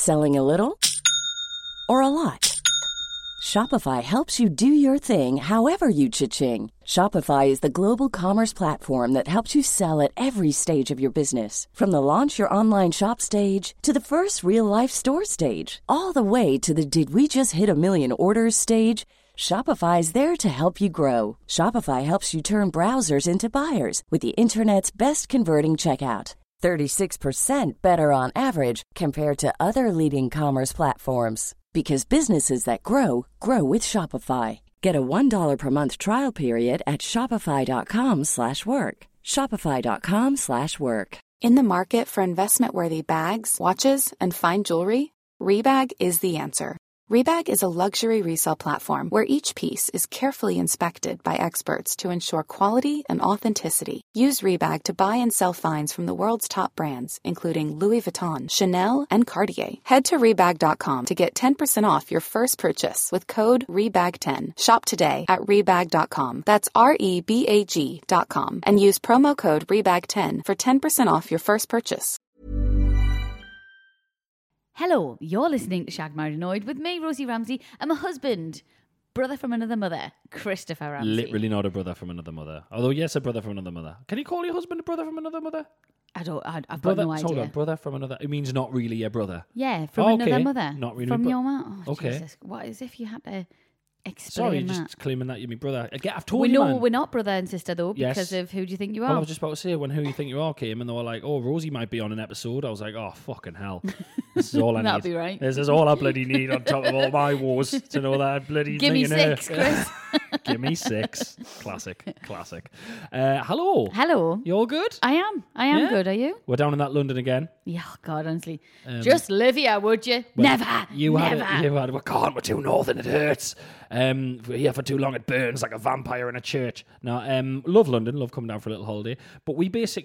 Selling a little or a lot? Shopify helps you do your thing however you cha-ching. Shopify is the global commerce platform that helps you sell at every stage of your business. From the launch your online shop stage to the first real-life store stage, all the way to the did we just hit a million orders stage. Shopify is there to help you grow. Shopify helps you turn browsers into buyers with the internet's best converting checkout. 36% better on average compared to other leading commerce platforms. Because businesses that grow, grow with Shopify. Get a $1 per month trial period at shopify.com/work. Shopify.com/work. In the market for investment-worthy bags, watches, and fine jewelry, Rebag is the answer. Rebag is a luxury resale platform where each piece is carefully inspected by experts to ensure quality and authenticity. Use Rebag to buy and sell finds from the world's top brands, including Louis Vuitton, Chanel, and Cartier. Head to Rebag.com to get 10% off your first purchase with code REBAG10. Shop today at Rebag.com. That's REBAG.com. And use promo code REBAG10 for 10% off your first purchase. Hello, you're listening to Shag Married Annoyed with me, Rosie Ramsey, and my husband, brother from another mother, Christopher Ramsey. Literally not a brother from another mother. Although, yes, a brother from another mother. Can you call your husband a brother from another mother? I've got Brother, no idea. hold on, brother from another. It means not really a brother. Yeah, from Oh, okay. another mother. Not really. From your mom. Oh, Okay. Jesus. What as if you had to explain Sorry, that? just claiming that you're my brother. Again, I've told We you, know man. we're not brother and sister, though, Yes. because of who do you think you Well, I are? was just about to say, when Who You Think You Are came and they were like, oh, Rosie might be on an episode. I was like, oh, fucking hell. This is all I need. That'll be right. This is all I bloody need on top of all my wars to know that I bloody Give me millionaire. 6, Chris. Give me 6. Classic. Hello. Hello. You all good? I am Yeah? good. Are you? We're down in that London again. Yeah, oh God, honestly. Just live here, would you? Well, Never. You Never. had we can't, we're too northern, it hurts. We're here for too long, it burns like a vampire in a church. Now, love London, love coming down for a little holiday. But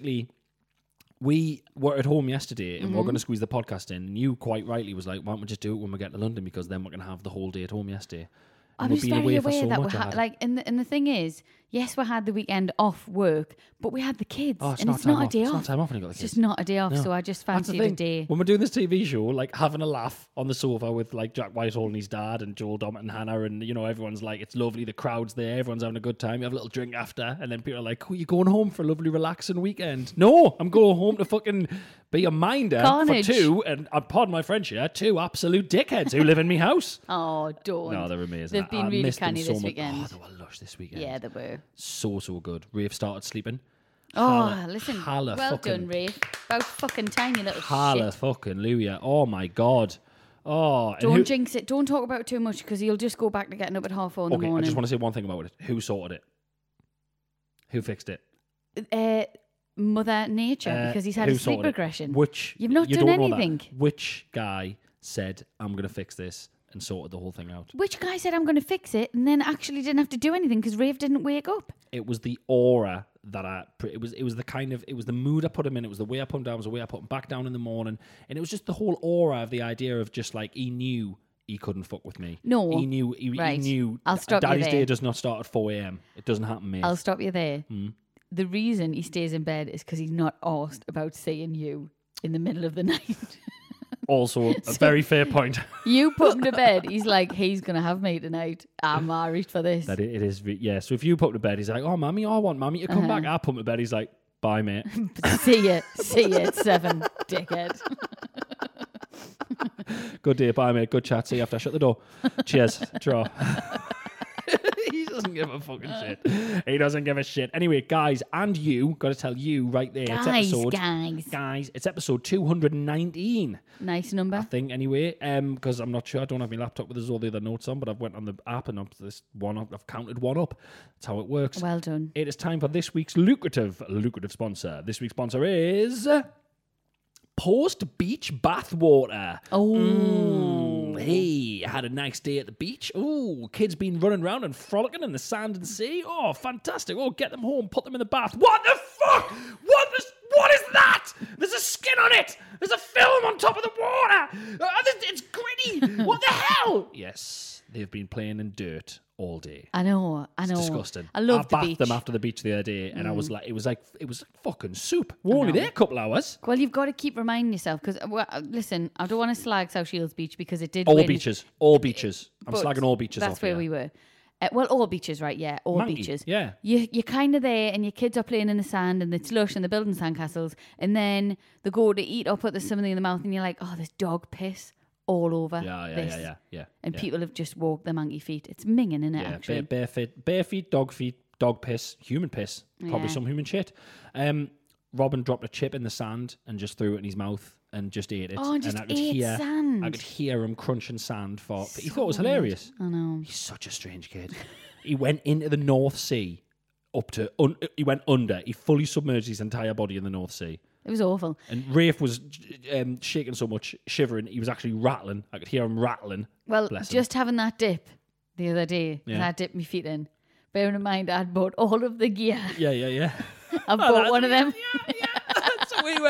we were at home yesterday and we're going to squeeze the podcast in. And you quite rightly was like, why don't we just do it when we get to London, because then we're going to have the whole day at home yesterday. I And was we've been very away for aware so that we much, I had, had. like, and the thing is, yes, we had the weekend off work, but we had the kids, Oh, it's and not it's time not a off. day It's off. not time off when you got the It's kids. just not a day off, No. so I just That's the fancied a thing. day. When we're doing this TV show, like having a laugh on the sofa with like Jack Whitehall and his dad and Joel Dommett and Hannah, and you know, everyone's like, it's lovely, the crowd's there, everyone's having a good time, you have a little drink after, and then people are like, cool, you going home for a lovely relaxing weekend? No, I'm going home to fucking be a minder Carnage. for two, and pardon my French here, 2 absolute dickheads who live in me house. Oh, don't. No, they're amazing. They've been I really missed them canny so this much. weekend. Oh, they were lush this weekend. Yeah, they were. So good. Rafe started sleeping. Oh, listen. Halla well fucking- done, Rafe. About fucking tiny little Halla shit. fucking Luya. Oh my God. Oh, and Don't jinx it. Don't talk about it too much, because you'll just go back to getting up at 4:30 in the Okay, I morning. just want to say one thing about it. Who sorted it? Who fixed it? Mother Nature, because he's had Who a sleep sorted it? regression. Which You've not you done don't know that. anything. Which guy said, I'm going to fix this, and sorted the whole thing out? Which guy said I'm going to fix it and then actually didn't have to do anything because Rafe didn't wake up? It was the aura that it was the mood I put him in, it was the way I put him down, it was the way I put him back down in the morning, and it was just the whole aura of the idea of just like, he knew he couldn't fuck with me. No. He knew, he Right. knew I'll stop you Daddy's there. day does not start at 4 a.m. It doesn't happen, mate. I'll stop you there. Hmm. The reason he stays in bed is because he's not asked about seeing you in the middle of the night. Also, a very fair point. You put him to bed, he's like, he's going to have me tonight. I'm married for this. That it is, yeah. So if you put him to bed, he's like, oh, mummy, I want mummy to come back. I put him to bed, he's like, bye, mate. See you at 7, dickhead. Good day, bye, mate. Good chat. See you after I shut the door. Cheers. Draw. He doesn't give a fucking shit. He doesn't give a shit. Anyway, guys, and you, got to tell you right there. Guys. It's episode 219. Nice I number. think, anyway, because I'm not sure. I don't have my laptop with us all the other notes on, but I've went on the app and I've counted one up. That's how it works. Well done. It is time for this week's lucrative sponsor. This week's sponsor is Post Beach Bathwater. Oh. Hey, had a nice day at the beach. Oh, kids been running around and frolicking in the sand and sea. Oh, fantastic. Oh, get them home, put them in the bath. What the fuck? What is that? There's a skin on it. There's a film on top of the water. It's gritty. What the hell? Yes, they've been playing in dirt all day. I know. It's disgusting. I love the bathed beach. them after the beach the other day, and I was like, it was like fucking soup. We're only there a couple hours. Well, you've got to keep reminding yourself because, listen, I don't want to slag South Shields Beach because it did All win. beaches. I'm But slagging all beaches off. That's where here. we were. Well, all beaches, right? Yeah, all Monkey, beaches. yeah. You're kind of there, and your kids are playing in the sand, and it's lush, and they're building sandcastles, and then they go to eat or put something in the mouth, and you're like, oh, there's dog piss all over this. Yeah. And people have just walked their monkey feet. It's minging, isn't it, Yeah, actually? bare feet, dog piss, human piss, probably Yeah. some human shit. Robin dropped a chip in the sand and just threw it in his mouth and just ate it. Oh, and just I could ate hear, sand. I could hear him crunching sand he thought it was weird. hilarious. I know. He's such a strange kid. He went into the North Sea he went under. He fully submerged his entire body in the North Sea. It was awful. And Rafe was shaking so much, shivering, he was actually rattling. I could hear him rattling. Well, Bless him. just having that dip the other day, Yeah. I dipped my feet in. Bearing in mind, I'd bought all of the gear. Yeah. I bought one of them. So we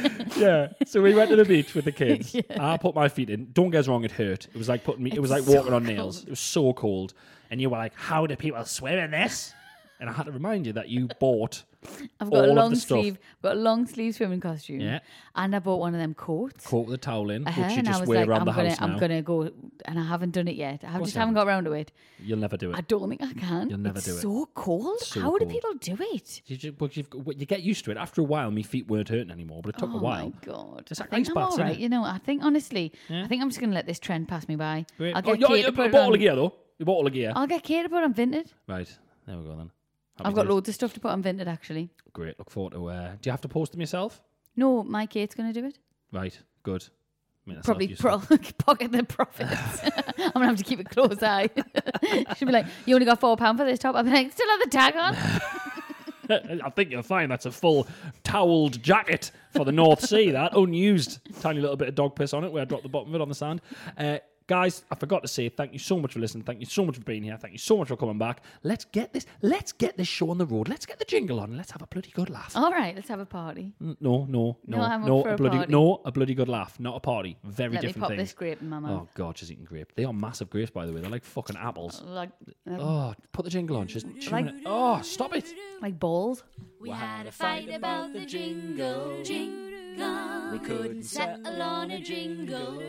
went to the beach with the kids. I put my feet in. Don't get us wrong, it hurt. It was like it was like walking on nails. cold. It was so cold. And you were like, how do people swim in this? And I had to remind you that you bought I've got all a of the stuff. long sleeve swimming costume. Yeah. And I bought one of them coats. Coat with a towel in, which you And I just was wear like, around the house I'm now. gonna go, and I haven't done it yet. I course just you haven't got around to it. You'll never do I it. don't think I can. You'll never it's do it. so cold. So How do cold. people do it? You get used to it. After a while, my feet weren't hurting anymore, but it took a while. Oh my god! It's I like think ice I'm baths, all right. innit? You know, I think honestly, Yeah. I think I'm just gonna let this trend pass me by. Great. I'll get you Kate to put it bought all the on. gear, though. You bought all the gear. I'll get Kate to put on Vinted. Right. There we go, then. Happy I've got days. loads of stuff to put on Vinted actually. Great. Look forward to do you have to post them yourself? No, my Kate's gonna do it. Right. Good. I mean, that's Probably not useful. pocket the profits. I'm gonna have to keep a close eye. She'll be like, "You only got £4 for this top." I'll be like, "Still have the tag on." I think you'll find that's a full towelled jacket for the North Sea, that unused. Tiny little bit of dog piss on it where I dropped the bottom of it on the sand. Guys, I forgot to say thank you so much for listening. Thank you so much for being here. Thank you so much for coming back. Let's get this show on the road. Let's get the jingle on and let's have a bloody good laugh. All right, let's have a party. No, I'm up for a party. a bloody good laugh, not a party. Very Let me different pop things. this grape in my mouth. Oh God, she's eating grape. They are massive grapes, by the way. They're like fucking apples. Like, Oh, put the jingle on. She's chewing Like- it. Oh, stop it. like balls. We had a fight about the jingle. We couldn't settle on a jingle.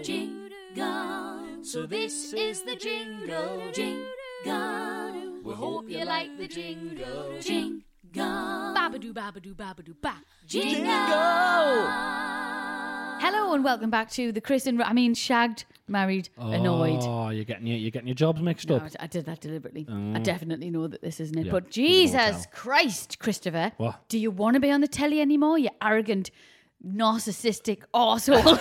So this is the jingle. We hope you like the jingle. Babadoo, babadoo, babadoo, ba. Jingle. Hello and welcome back to the Shagged, Married, Annoyed. Oh, you're getting your jobs mixed No, up. I did that deliberately. I definitely know that this isn't it. Yeah, But we can all Jesus tell. Christ, Christopher. What? Do you want to be on the telly anymore, you arrogant, narcissistic arsehole?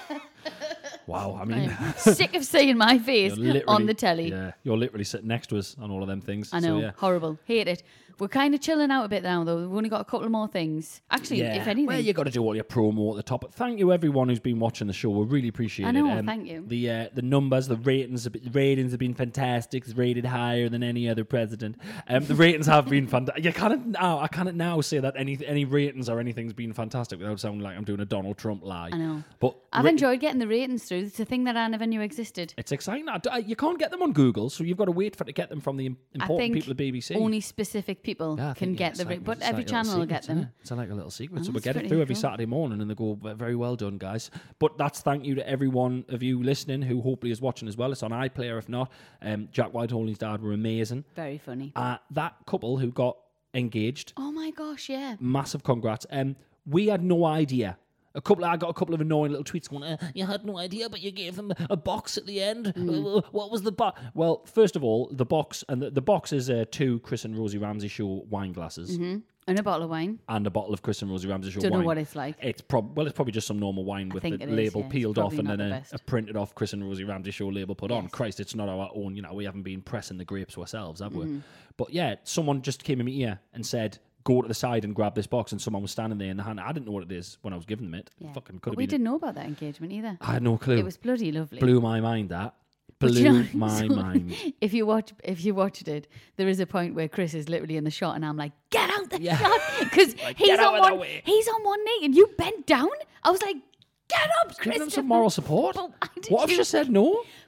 Wow, I mean, I'm sick of seeing my face you're literally on the telly. Yeah, you're literally sitting next to us on all of them things. I know, So, yeah. horrible. Hate it. We're kind of chilling out a bit now, though. We've only got a couple more things. Actually, if anything. Well, you got to do all your promo at the top. But thank you, everyone who's been watching the show. We really appreciate I know, it. thank you. The numbers, the ratings have been fantastic. It's rated higher than any other president. The ratings have been fantastic. I can't now say that any ratings or anything's been fantastic without sounding like I'm doing a Donald Trump lie. I know. But I've enjoyed getting the ratings through. It's a thing that I never knew existed. It's exciting. You can't get them on Google, so you've got to wait to get them from the I important think people at BBC. only specific people Yeah, I can think, get it's the like- but it's every like little channel will get secrets, them. isn't it? It's like a little secret. Oh, So we that's get it pretty through every cool. Saturday morning and they go, very well done, guys. But that's thank you to every one of you listening who hopefully is watching as well. It's on iPlayer if not. Jack Whitehall and his dad were amazing. Very funny. That couple who got engaged, Oh my gosh, yeah. massive congrats. We had no idea. I got a couple of annoying little tweets going, you had no idea, but you gave them a box at the end. What was the box? Well, first of all, the box, and the box is 2 Chris and Rosie Ramsey show wine glasses And a bottle of wine. and a bottle of Chris and Rosie Ramsey show Don't wine. know what it's like. It's probably just some normal wine with the think it is, label yeah. It's peeled off probably and not then the a best. printed off Chris and Rosie Ramsey show label put on. Yes. Christ, it's not our own. We haven't been pressing the grapes ourselves, have Mm-hmm. we? But yeah, someone just came in my ear and said, go to the side and grab this box, and someone was standing there in the hand. I didn't know what it is when I was giving them it. Yeah. Fucking could But have we been. didn't know about that engagement either. I had no clue. It was bloody lovely. Blew my mind. That But blew you know, my so mind. If you watched it, there is a point where Chris is literally in the shot, and I'm like, "Get out the Yeah. shot!" Because he's "Get out on of the one. way." He's on one knee, and you bent down. I was like, "Get up, Chris!" Giving them some moral support. Well, I did What if you- she said no?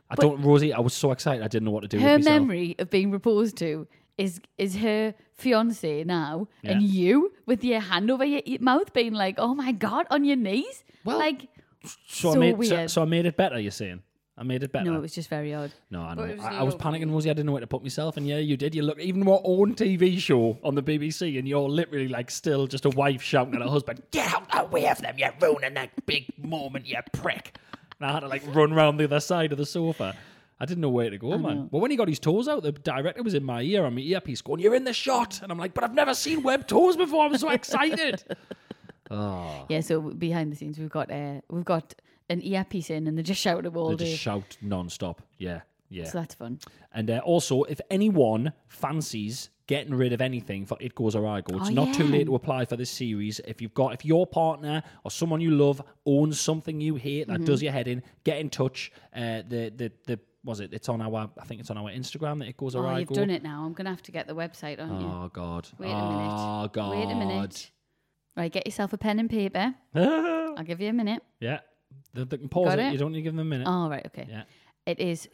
Rosie, I was so excited I didn't know what to do Her with myself. memory of being proposed to is her fiance now, and you with your hand over your mouth, being like, "Oh my God," on your knees. Well, like, So I made it better, you're saying? I made it better. No, it was just very odd. No, I But know. it was I was lovely. panicking, Rosie. I didn't know where to put myself. And yeah, you did. You look, even our own TV show on the BBC, and you're literally like still just a wife shouting at her husband, "Get out the way of them, you're ruining that big moment, you prick." And I had to like run round the other side of the sofa. I didn't know where to go, man. Well, when he got his toes out, the director was in my ear on my earpiece going, "You're in the shot." And I'm like, "But I've never seen web toes before. I'm so excited." Yeah, so behind the scenes, we've got an earpiece in, and they just shout all They day. just shout non-stop. Yeah. So that's fun. And also, if anyone fancies getting rid of anything for It Goes or I Go, it's not too late to apply for this series. If your partner or someone you love owns something you hate that does your head in, get in touch. It's on our Instagram that It Goes or I Go. You've done it now. I'm gonna have to get the website on you. Oh God. Wait a minute. Oh God. Wait a minute. Right, get yourself a pen and paper. I'll give you a minute. Yeah. They can pause Got it. it? You don't need to give them a minute. Oh, right, okay. Yeah. It is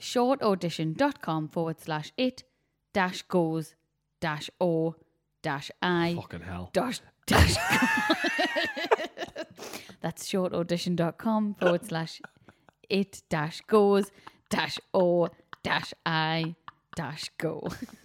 shortaudition.com/it-goes-o-i Fucking hell. dash That's shortaudition.com/it-goes-o-i-go.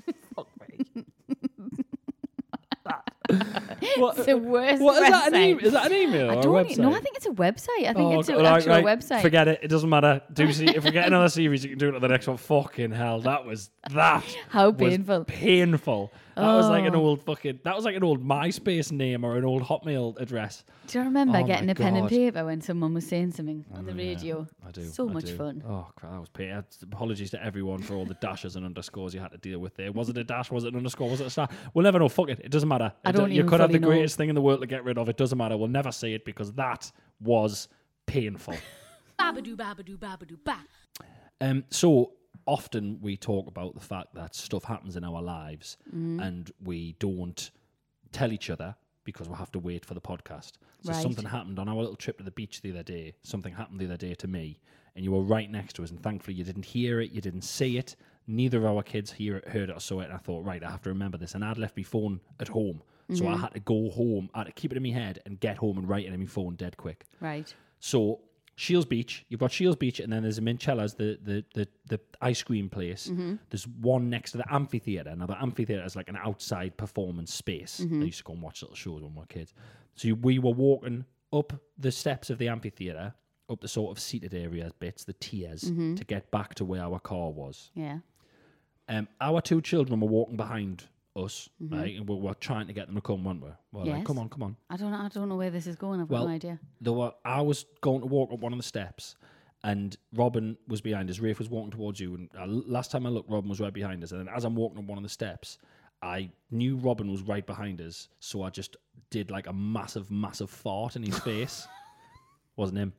What, It's the worst what is that? website. Is that an email I or a don't website? know. I think it's a website. I think it's an right, actual right. website. Forget it. It doesn't matter. If we get another series, you can do it at the next one. Fucking hell, that was How was painful. painful. That was like an old MySpace name or an old Hotmail address. Do you remember Oh my getting a pen and God. paper when someone was saying something on the radio? I do. So I much do. fun. Oh, crap, that was painful. Apologies to everyone for all the dashes and underscores you had to deal with there. Was it a dash? Was it an underscore? Was it a star? We'll never know. Fuck it. It doesn't matter. I don't You even could have the fully know. greatest thing in the world to get rid of. It doesn't matter. We'll never see it because that was painful. Babadoo, babadoo, babadoo, ba. So often we talk about the fact that stuff happens in our lives and we don't tell each other because we'll have to wait for the podcast. So Right. something happened on our little trip to the beach the other day. Something happened the other day to me and you were right next to us and thankfully you didn't hear it, you didn't see it. Neither of our kids heard it or saw it. And I thought, right, I have to remember this. And I'd left my phone at home. So I had to go home. I had to keep it in my head and get home and write it in my phone dead quick. Right. So Shields Beach, you've got Shields Beach, and then there's Minchella's, the ice cream place. There's one next to the amphitheatre. Now the amphitheatre is like an outside performance space. I used to go and watch little shows when we were kids. So we were walking up the steps of the amphitheatre, up the sort of seated area bits, the tiers, to get back to where our car was. Yeah. Our two children were walking behind us, right, and we were trying to get them to come, weren't we? Well, like, Yes. come on. I don't know where this is going. I've got no idea. I was going to walk up one of the steps, and Robin was behind us. Rafe was walking towards you, and last time I looked, Robin was right behind us. And then as I'm walking up one of the steps, I knew Robin was right behind us, so I just did like a massive, massive fart in his face. Wasn't him.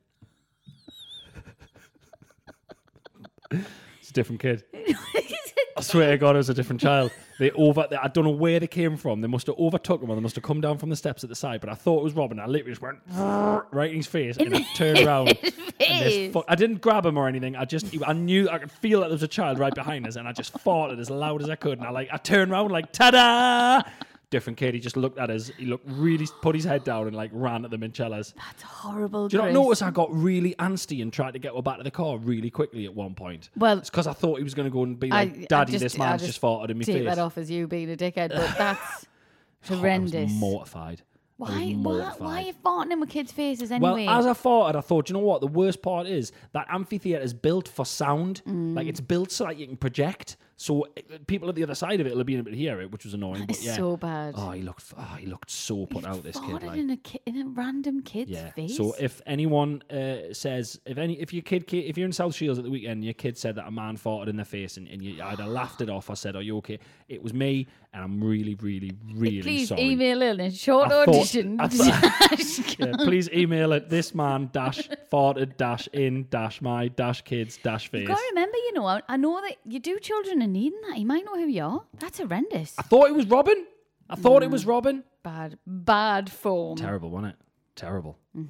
It's a different kid. I swear to God, it was a different child. I don't know where they came from. They must have overtook him or they must have come down from the steps at the side. But I thought it was Robin. I literally just went right in his face and I turned around. And I didn't grab him or anything. I knew, I could feel that there was a child right behind us and I just farted as loud as I could. And I turned around like, ta-da! Different kid. He just looked at us. He put his head down and like ran at the Minchellas. That's horrible. Do you not Chris. notice I got really antsy and tried to get her back to the car really quickly at one point? Well, it's because I thought he was going to go and be like, "Daddy, this man's just farted in my take face." that off as you being a dickhead, but that's I horrendous. was mortified. I was Why mortified. are you farting in with kids' faces anyway? Well, as I farted, I thought, you know what? The worst part is that amphitheatre is built for sound. Like, it's built so that you can project. So people at the other side of it will be able to hear it, which was annoying. But It's yeah. so bad. Oh, he looked so put out, this kid. Farted Like. in a random kid's Yeah. face. So if anyone says if you're in South Shields at the weekend, and your kid said that a man farted in their face, and you either laughed it off or said, "Are you okay?" It was me, and I'm really, really, really please sorry. email in short I thought- audition. Yeah, please email it. This man farted in my kids face. You've got to remember, I know that you do children are needing that. You might know who you are. That's horrendous. I thought it was Robin. It was Robin. Bad form. Terrible, wasn't it? Terrible.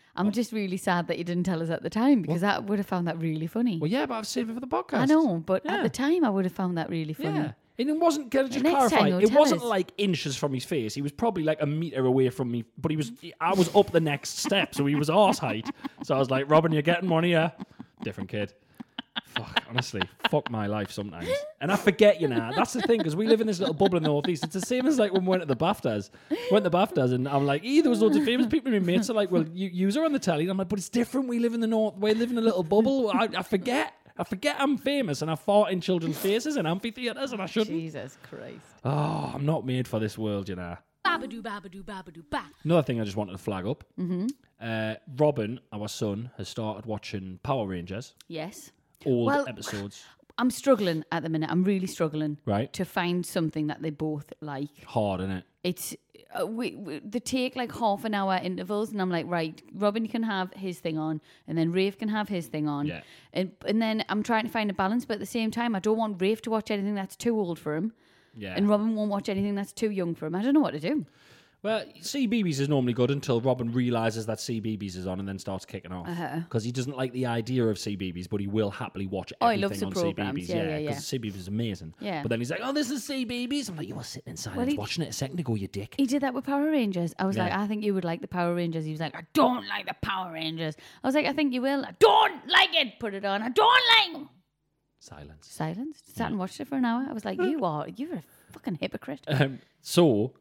I'm just really sad that you didn't tell us at the time because I would have found that really funny. Well, yeah, but I've saved it for the podcast. I know, but Yeah. at the time I would have found that really funny. Yeah. And it wasn't, can I just Next time clarify, you'll it tell wasn't us. like inches from his face. He was probably like a metre away from me, but I was up the next step, so he was arse height. So I was like, Robin, you're getting one here. Different kid. Fuck, honestly, fuck my life sometimes. And I forget, that's the thing, because we live in this little bubble in the Northeast. It's the same as like when we went to the BAFTAs. And I'm like, there was loads of famous people, and my mates are like, well, use her on the telly. And I'm like, but it's different. We live in the North. We live in a little bubble. I forget. I forget I'm famous and I fart in children's faces in amphitheatres and I shouldn't. Jesus Christ. Oh, I'm not made for this world, Babadoo, babadoo, babadoo, ba. Another thing I just wanted to flag up. Robin, our son, has started watching Power Rangers. Yes. Old Well, episodes. I'm struggling at the minute. I'm really struggling Right. to find something that they both like. Hard, isn't it? It's they take like half an hour intervals, and I'm like, right, Robin can have his thing on, and then Rafe can have his thing on, Yeah. and then I'm trying to find a balance, but at the same time, I don't want Rafe to watch anything that's too old for him, Yeah. and Robin won't watch anything that's too young for him. I don't know what to do. Well, CBeebies is normally good until Robin realises that CBeebies is on and then starts kicking off. Because he doesn't like the idea of CBeebies, but he will happily watch Oh, he everything loves the on programmes. CBeebies. Yeah. Because CBeebies is amazing. Yeah. But then he's like, oh, this is CBeebies. I'm like, you were sitting in silence he- watching it a second ago, you dick. He did that with Power Rangers. I was Yeah. like, I think you would like the Power Rangers. He was like, I don't like the Power Rangers. I was like, I think you will. I don't like it. Put it on. I don't like them. Silence. Silence. Sat and watched it for an hour. I was like, you're a fucking hypocrite. So,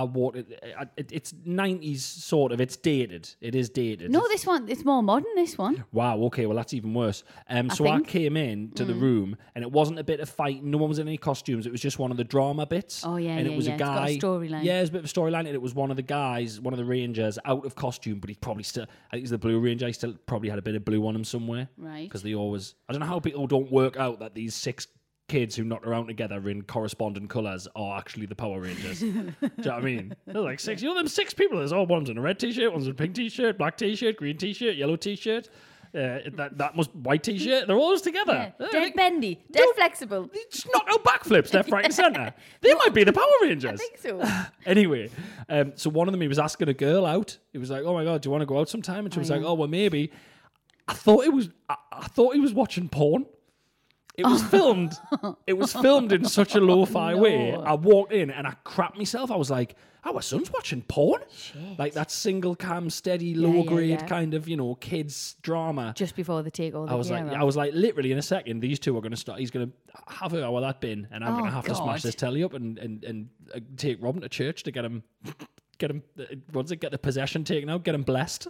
it's 90s sort of. It's dated. It is dated. No, this one, it's more modern, this one. Wow, okay, well, that's even worse. So I think. came in to the room, and it wasn't a bit of fighting. No one was in any costumes. It was just one of the drama bits. Oh, yeah, and it was yeah. a It's got a guy. storyline. Yeah, it was a bit of a storyline, and it was one of the guys, one of the Rangers, out of costume, but he probably still, I think he's the Blue Ranger, he still probably had a bit of blue on him somewhere. Right. Because they always, I don't know how people don't work out that these 6 kids who knocked around together in corresponding colours are actually the Power Rangers. Do you know what I mean? They're like 6. You know them 6 people? There's all one's in a red t-shirt, one's in a pink t-shirt, black t-shirt, green t-shirt, yellow t-shirt. That must white t-shirt. They're always together. Dead bendy, dead flexible. They just knock out backflips left, right, and centre. They might be the Power Rangers. I think so. Anyway, so one of them, he was asking a girl out. He was like, "Oh my god, do you want to go out sometime?" And she was like, "Oh well, maybe." I thought he was watching porn. It was filmed. It was filmed in such a lo-fi way. I walked in and I crapped myself. I was like, "Our son's watching porn." Shit. Like that single cam, steady, low grade yeah. kind of, kids drama. Just before they take all the I was gear like, off. literally in a second, these two are going to start. He's going to have her out of that bin, and I'm going to have to smash God. this telly up and take Robin to church to get him. Get the possession taken out, get him blessed.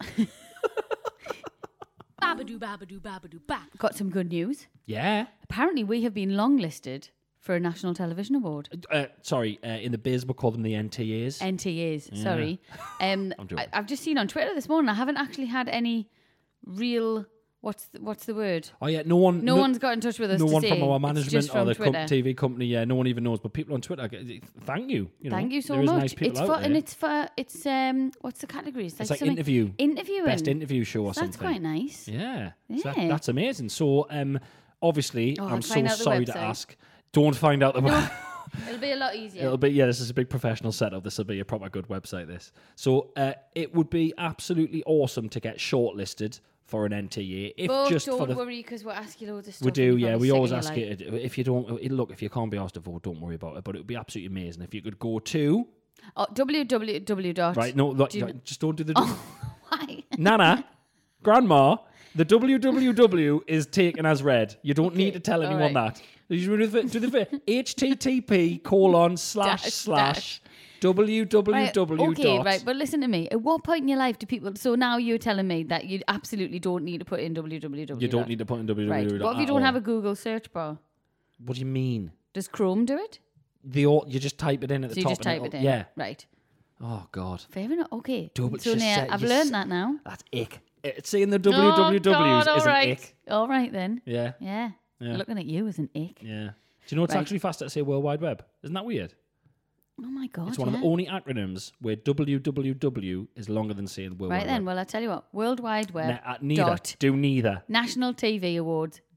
Babadoo, babadoo, babadoo, ba. Got some good news. Yeah. Apparently, we have been longlisted for a National Television Award. In the biz, we call them the NTAs. NTAs, sorry. joking. I've just seen on Twitter this morning, I haven't actually had any real... What's the word? Oh yeah, no one's got in touch with us No to one say. from our It's management just or from the Twitter. TV company. Yeah, no one even knows. But people on Twitter, thank you. Thank you so there is much. Nice people It's out for there. and it's what's the category? It's like something- interviewing. Interviewing. Best interview show or So that's something. quite nice. Yeah. So Yeah. that's amazing. So obviously, Oh, I'm I'll so find out the sorry to website. ask. Don't find out the It'll be a lot easier. It'll be, this is a big professional setup. This will be a proper good website, this. So it would be absolutely awesome to get shortlisted for an NTA. If But just don't for the worry, because we'll ask you loads of stuff. We do, and you're yeah. probably We sick always and ask you're like, it. If you don't, look, if you can't be asked to vote, don't worry about it. But it would be absolutely amazing if you could go to www. right. No, look, Do you- just don't do the Why? Nana, Grandma. The www is taken as read. You don't need to tell all anyone right. that. You do the http:// www. Okay, right. But listen to me. At what point in your life do people... So now you're telling me that you absolutely don't need to put in www. You don't need to put in www. Right. What if you at don't all. have a Google search bar? What do you mean? Does Chrome do it? You just type it in at the So you top. just type and it in? Yeah. Right. Oh God. Fair enough. Okay. Double- So just now say- I've you learned s- that now. That's ick. Saying the Oh, wwws God, all is an right. ick. All right then. Yeah. Yeah. Yeah. Looking at you is an ick. Yeah. Do you know it's Right. actually faster to say World Wide Web? Isn't that weird? Oh my God. It's one of the only acronyms where www is longer than saying World Right Wide then. Web. Well, I tell you what. World Wide Web. Neither. dot Do neither. nationaltvawards.org.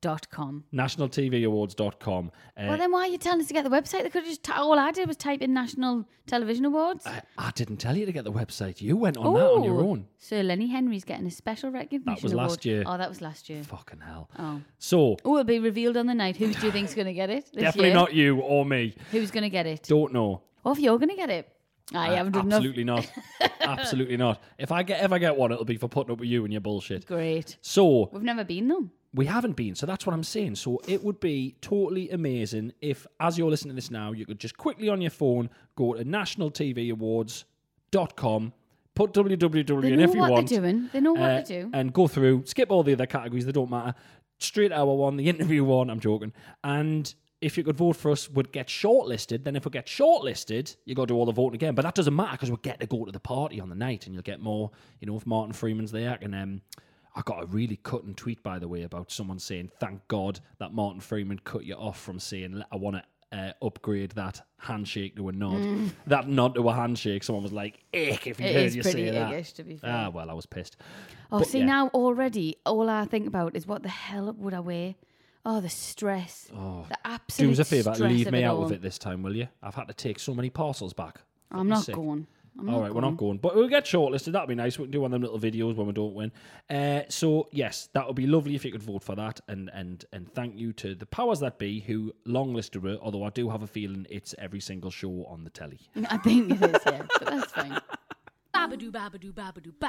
.com. nationaltvawards.com. Well, then why are you telling us to get the website? They could have just... all I did was type in National Television Awards. I didn't tell you to get the website. You went on that on your own. Sir Lenny Henry's getting a special recognition That was award. last year. Oh, that was last year. Fucking hell. Oh. So, It'll be revealed on the night. Who do you think's going to get it this definitely year? not you or me. Who's going to get it? Don't know. Or if you're going to get it. I haven't done enough. Absolutely not. Absolutely not. If I ever get one, it'll be for putting up with you and your bullshit. Great. So, We've never been though. we haven't been, so that's what I'm saying. So it would be totally amazing if, as you're listening to this now, you could just quickly on your phone go to nationaltvawards.com, put www They in know if you what want. they're doing. They know what to do. And go through, skip all the other categories, they don't matter. Straight our one, the interview one, I'm joking. And if you could vote for us, would get shortlisted. Then if we get shortlisted, you got to do all the voting again. But that doesn't matter because we'll get to go to the party on the night and you'll get more, if Martin Freeman's there. And I got a really cutting tweet, by the way, about someone saying, thank God that Martin Freeman cut you off from saying, I want to upgrade that handshake to a nod. That nod to a handshake, someone was like, ick, if you It heard is you pretty say that. ickish, to be fair. Ah, well, I was pissed. Oh, But see, yeah. now already, all I think about is what the hell would I wear? Oh, the stress. The absolute Do us a favour, stress leave of me it out all. of it this time, will you? I've had to take so many parcels back. I'm not sick. going. All right, we're not going. But we'll get shortlisted. That'll be nice. We can do one of them little videos when we don't win. So, yes, that would be lovely if you could vote for that. And thank you to the powers that be who long-listed it, although I do have a feeling it's every single show on the telly. I think it is, yeah. But that's fine. Babadoo, babadoo, babadoo, ba.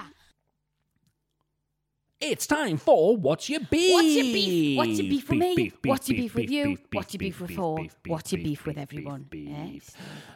It's time for What's Your Beef? What's your beef? What's your beef with me? Beef, beef, What's your beef, beef with beef, you? beef, What's your beef, beef with beef, Thor? beef, beef, What's your beef, beef with beef, everyone? beef, Yes.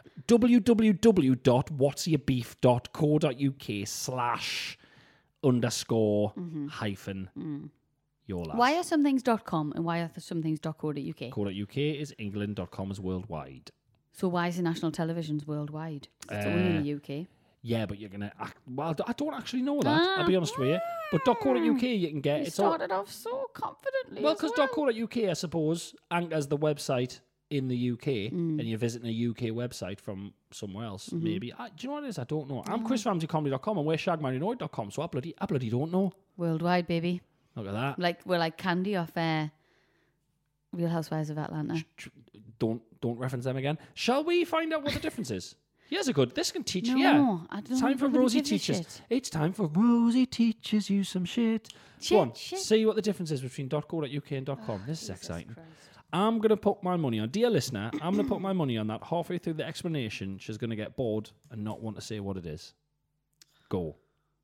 www.whatsyourbeef.co.uk/_ your last. Why are some things .com and why are some things .co.uk? .co.uk is England, .com is worldwide. So why is the national television's worldwide? It's only in the UK. Yeah, but you're going to... Well, I don't actually know that, I'll be honest with you. But .co.uk you can get... You It's all, started off so confidently. well, as because .co.uk, I suppose, anchors the website in the UK, and you're visiting a UK website from somewhere else, maybe. Do you know what it is? I don't know. I'm ChrisRamseyComedy.com and we're ShagMarinoid.com, so I bloody don't know. Worldwide, baby. Look at that. We're like Candy off Real Housewives of Atlanta. Don't reference them again. Shall we find out what the difference is? Here's a good. This can teach. No, Yeah. I don't It's time for nobody Rosie gives a teaches. shit. It's time for Rosie teaches you some shit. Go on. Shit. See what the difference is between .co.uk and .com. This is exciting. I'm going to put my money on, dear listener, I'm going to put my money on that halfway through the explanation, she's going to get bored and not want to say what it is. Go.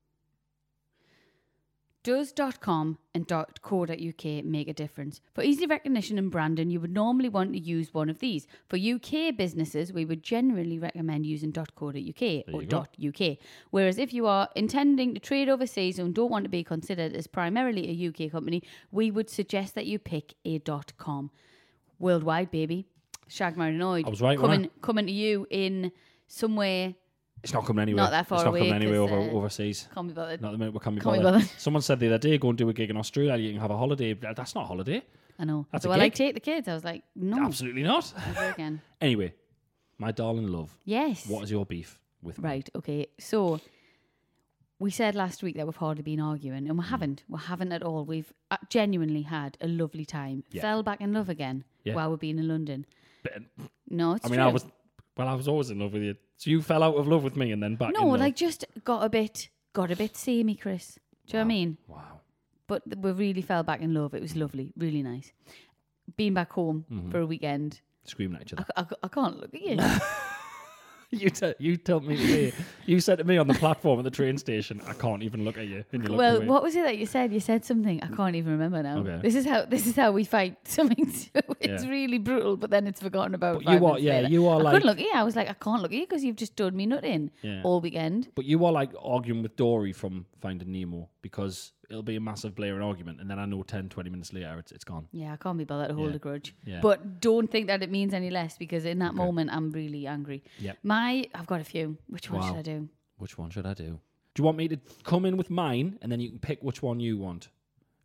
Does .com and .co.uk make a difference? For easy recognition and branding, you would normally want to use one of these. For UK businesses, we would generally recommend using .co.uk or .uk. Whereas if you are intending to trade overseas and don't want to be considered as primarily a UK company, we would suggest that you pick a .com. Worldwide, baby. Shag Marinoid. I was right, wasn't I? Coming to you in somewhere... It's not coming anywhere. Not that far It's not away, coming anywhere 'cause, overseas. Can't be bothered. Not the minute we can't be Can't be bothered. bothered. Someone said the other day, go and do a gig in Australia, you can have a holiday. That's not a holiday. I know. That's So a I like gig. take the kids. I was like, no. Absolutely not. Never again. Anyway, my darling love, Yes. what is your beef with me? Right, okay. So we said last week that we've hardly been arguing, and we haven't. We haven't at all. We've genuinely had a lovely time. Yeah. Fell back in love again Yeah. while we've been in London. But, No, it's I mean, true. I was always in love with you. So you fell out of love with me and then back in No, love. like just got a bit samey, Chris. Do you know what I mean? Wow. But we really fell back in love. It was lovely, really nice. Being back home for a weekend, Screaming at each other. I can't look at you. You told me today. You said to me on the platform at the train station, I can't even look at you. And you looked Well, away. what was it that you said? You said something. I can't even remember now. Okay. This is how we fight something. It's Yeah. really brutal, but then it's forgotten about. But 5 you are, minutes yeah, later. you are I like, couldn't look at you. I was like, I can't look at you because you've just done me nut in Yeah. all weekend. but you are like arguing with Dory from Finding Nemo because it'll be a massive blaring argument, and then I know 10, 20 minutes later it's gone. Yeah, I can't be bothered to hold Yeah. a grudge. Yeah. But don't think that it means any less because in that moment I'm really angry. Yep. I've got a few. Which one Wow. should I do? Which one should I do? Do you want me to come in with mine, and then you can pick which one you want?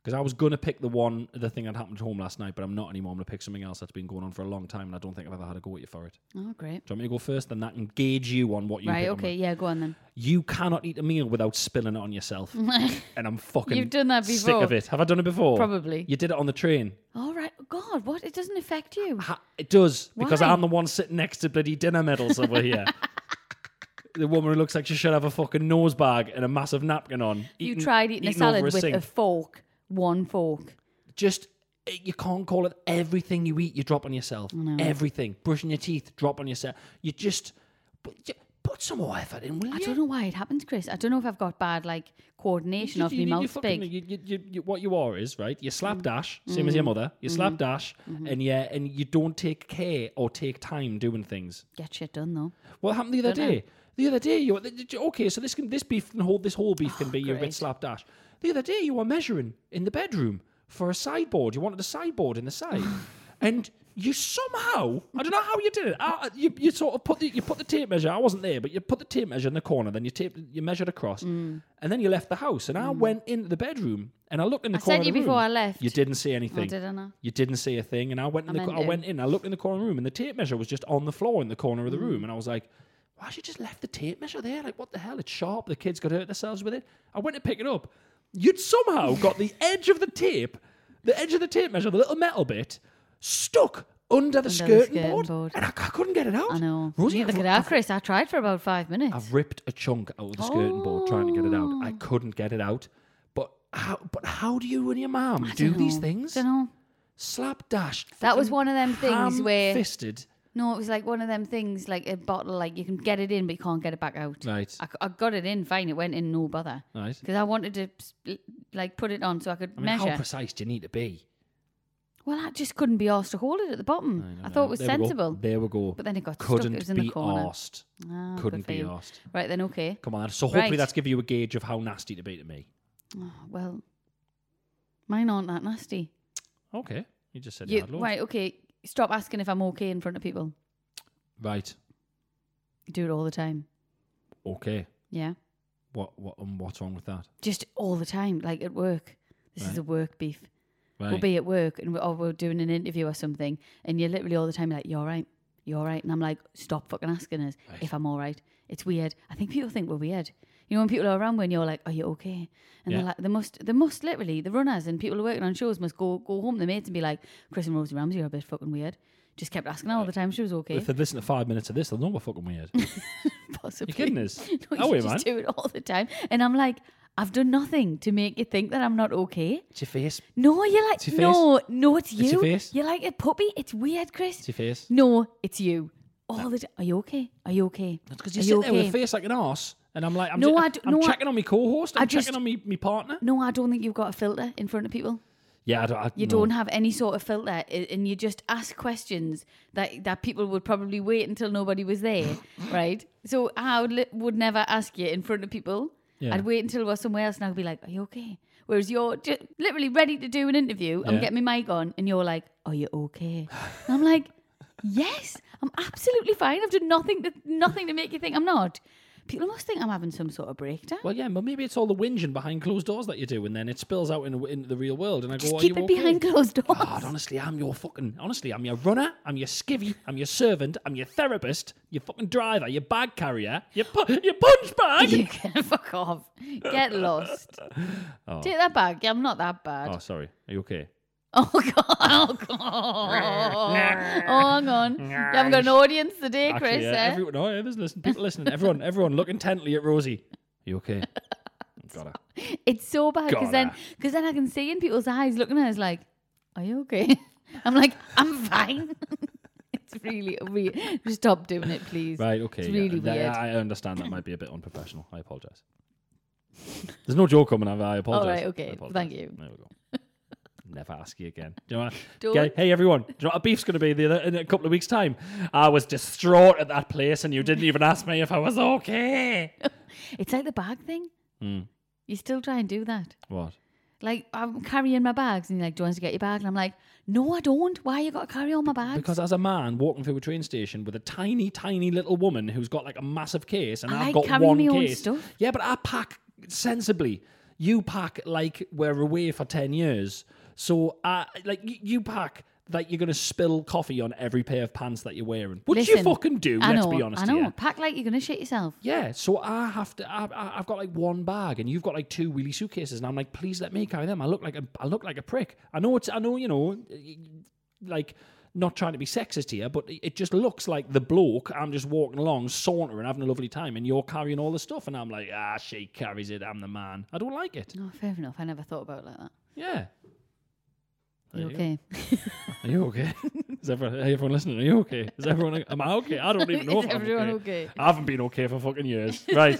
Because I was going to pick the thing that happened at home last night, but I'm not anymore. I'm going to pick something else that's been going on for a long time, and I don't think I've ever had a go at you for it. Oh, great. Do you want me to go first? Then that can gauge you on what you Right, pick okay, on. yeah, go on then. You cannot eat a meal without spilling it on yourself. And I'm fucking You've done that sick before. of it. Have I done it before? Probably. You did it on the train. All right. God, what? It doesn't affect you. It does, because Why? I'm the one sitting next to bloody dinner medals over here. The woman who looks like she should have a fucking nose bag and a massive napkin on. You tried eating a over salad with sink. a fork. One fork. Just, you can't call it everything you eat, you drop on yourself. Everything. Brushing your teeth, drop on yourself. You just, put some more effort in, will you? I don't know why it happens, Chris. I don't know if I've got bad, like, coordination of my mouth big. What you are is, right, you slapdash, same as your mother, you slapdash, and you don't take care or take time doing things. Get shit done, though. What happened the other Don't know. day? The other day, okay, so this whole beef can be you're a bit great. slapdash. The other day, you were measuring in the bedroom for a sideboard. You wanted a sideboard in the side, and you somehow, I don't know how you did it. You sort of put the tape measure. I wasn't there, but you put the tape measure in the corner. Then you measured across, and then you left the house. And I went into the bedroom and I looked in the corner. sent of the you before room. I left. You didn't say anything. Oh, did I not? You didn't say a thing, and I went in. I went in. I looked in the corner of the room, and the tape measure was just on the floor in the corner of the room. And I was like, why she just left the tape measure there? Like, what the hell? It's sharp. The kids could hurt themselves with it. I went to pick it up. You'd somehow got the edge of the tape measure, the little metal bit, stuck under the skirting board. And I couldn't get it out. I know. Rosie, Neither could I, Chris. I tried for about 5 minutes. I've ripped a chunk out of the skirting board trying to get it out. I couldn't get it out. But how do you and your mum do these things? I don't know. Slapdash. That was one of them things where... Fisted. No, it was like one of them things, like a bottle, like you can get it in, but you can't get it back out. Right. I got it in fine. It went in, no bother. Right. Because I wanted to, like, put it on so I could I mean, measure. how precise do you need to be? Well, I just couldn't be asked to hold it at the bottom. I thought it was There we go. sensible. There we go. But then it got stuck. Couldn't It was in the be corner. arsed. Ah, Couldn't good for be you. arsed. Right, then, okay. Come on. So hopefully Right. that's give you a gauge of how nasty to be to me. Oh, well, mine aren't that nasty. Okay. You just said you had loads. Right, okay. Stop asking if I'm okay in front of people. Right. You do it all the time. Okay. Yeah. What's wrong with that? Just all the time, like at work. This is Right. a work beef. Right. We'll be at work and we're doing an interview or something, and you're literally all the time like, "You're all right, you're all right," and I'm like, "Stop fucking asking us if I'm all right." It's weird. I think people think we're weird. You know, when people are around when you're like, "Are you okay?" And Yeah. they're like, they must literally, the runners and people who are working on shows must go home to their mates and be like, "Chris and Rosie Ramsey are a bit fucking weird." Just kept asking her all the time. She was okay. If they listen to 5 minutes of this, they'll know we're fucking weird. Possibly. You kidding us? No, Oh, you wait, just man. do it all the time, and I'm like, I've done nothing to make you think that I'm not okay. It's your face. No, you're like, It's your no, it's you. your face. You're like a puppy. It's weird, Chris. It's your face. No, it's you. All the time. Are you okay? Are you okay? That's because Are you sit there with a face like an arse, and I'm like, I'm checking on my co-host. I'm checking on me partner. No, I don't think you've got a filter in front of people. Yeah, You no. don't have any sort of filter, and you just ask questions that people would probably wait until nobody was there, right? So I would never ask you in front of people. Yeah. I'd wait until we're somewhere else, and I'd be like, "Are you okay?" Whereas you're just literally ready to do an interview. I'm Yeah. getting my mic on, and you're like, "Are you okay?" And I'm like, "Yes, I'm absolutely fine. I've done nothing to make you think I'm not." People must think I'm having some sort of breakdown. Well, yeah, but maybe it's all the whinging behind closed doors that you do, and then it spills out into the real world. And I go, Just "Are keep you it okay?" behind closed doors. God, honestly, I'm your runner, I'm your skivvy, I'm your servant, I'm your therapist, your fucking driver, your bag carrier, your punch bag. You can fuck off. Get lost. Take that back. I'm not that bad. Oh, sorry. Are you okay? Oh, God. Oh, God. Oh, hang on. You haven't got an audience today, Chris. Actually, eh? there's people listening. Everyone, look intently at Rosie. Are you okay? Got her. It's so bad because then I can see in people's eyes looking at us like, "Are you okay?" I'm like, "I'm fine." It's really weird. Just stop doing it, please. Right, okay. It's really weird. I understand that might be a bit unprofessional. I apologise. There's no joke coming out. I apologise. All right, okay. I apologise. Thank you. There we go. Never ask you again. Do you know what? Don't. Okay, hey everyone, do you know what a beef's going to be in a couple of weeks' time? I was distraught at that place, and you didn't even ask me if I was okay. It's like the bag thing. You still try and do that. What? Like, I'm carrying my bags, and you're like, "Do you want us to get your bag?" And I'm like, "No, I don't. Why you got to carry all my bags?" Because as a man walking through a train station with a tiny, tiny little woman who's got like a massive case, and I I've like got carrying one my own case. stuff. Yeah, but I pack sensibly. you pack like we're away for 10 years. So, like, you pack like you're going to spill coffee on every pair of pants that you're wearing. Which you fucking do, let's be honest. I know. Here. Pack like you're going to shit yourself. Yeah, so I've got like one bag and you've got like 2 wheelie suitcases and I'm like, please let me carry them. I look like a prick. I know, you know, like, not trying to be sexist here, but it just looks like the bloke, I'm just walking along, sauntering, having a lovely time, and you're carrying all the stuff, and I'm like, she carries it, I'm the man. I don't like it. No, fair enough. I never thought about it like that. Yeah. You okay? Are you okay? Is everyone listening? Are you okay? Is everyone? Am I okay? I don't even know if I'm everyone okay? I haven't been okay for fucking years. Right.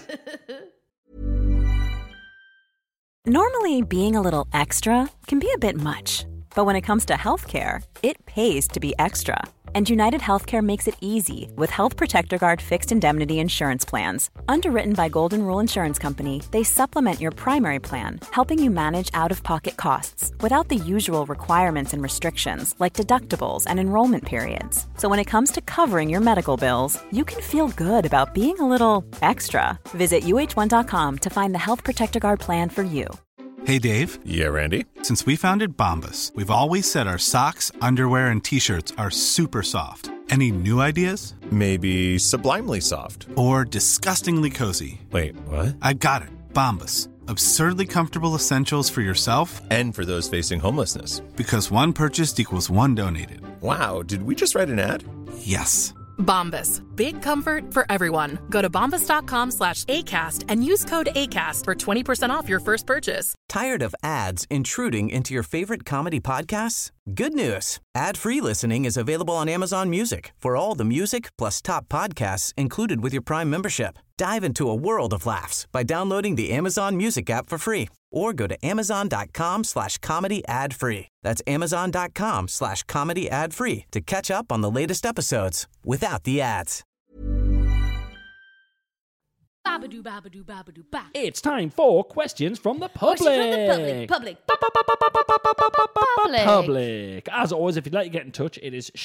Normally, being a little extra can be a bit much. But when it comes to healthcare, it pays to be extra. And United Healthcare makes it easy with Health Protector Guard fixed indemnity insurance plans. Underwritten by Golden Rule Insurance Company, they supplement your primary plan, helping you manage out-of-pocket costs without the usual requirements and restrictions like deductibles and enrollment periods. So when it comes to covering your medical bills, you can feel good about being a little extra. Visit uh1.com to find the Health Protector Guard plan for you. Hey, Dave. Yeah, Randy. Since we founded Bombas, we've always said our socks, underwear, and T-shirts are super soft. Any new ideas? Maybe sublimely soft. Or disgustingly cozy. Wait, what? I got it. Bombas. Absurdly comfortable essentials for yourself And for those facing homelessness. because one purchased equals one donated. Wow, did we just write an ad? Yes. Bombas. Big comfort for everyone. Go to bombas.com/ACAST and use code ACAST for 20% off your first purchase. Tired of ads intruding into your favorite comedy podcasts? Good news. Ad-free listening is available on Amazon Music for all the music plus top podcasts included with your Prime membership. Dive into a world of laughs by downloading the Amazon Music app for free or go to amazon.com/comedy ad-free. That's amazon.com/comedy ad-free to catch up on the latest episodes without the ads. Babadoo, babadoo, babadoo, ba. It's time for questions from the public. Public. Public. As always, if you'd like to get in touch, it is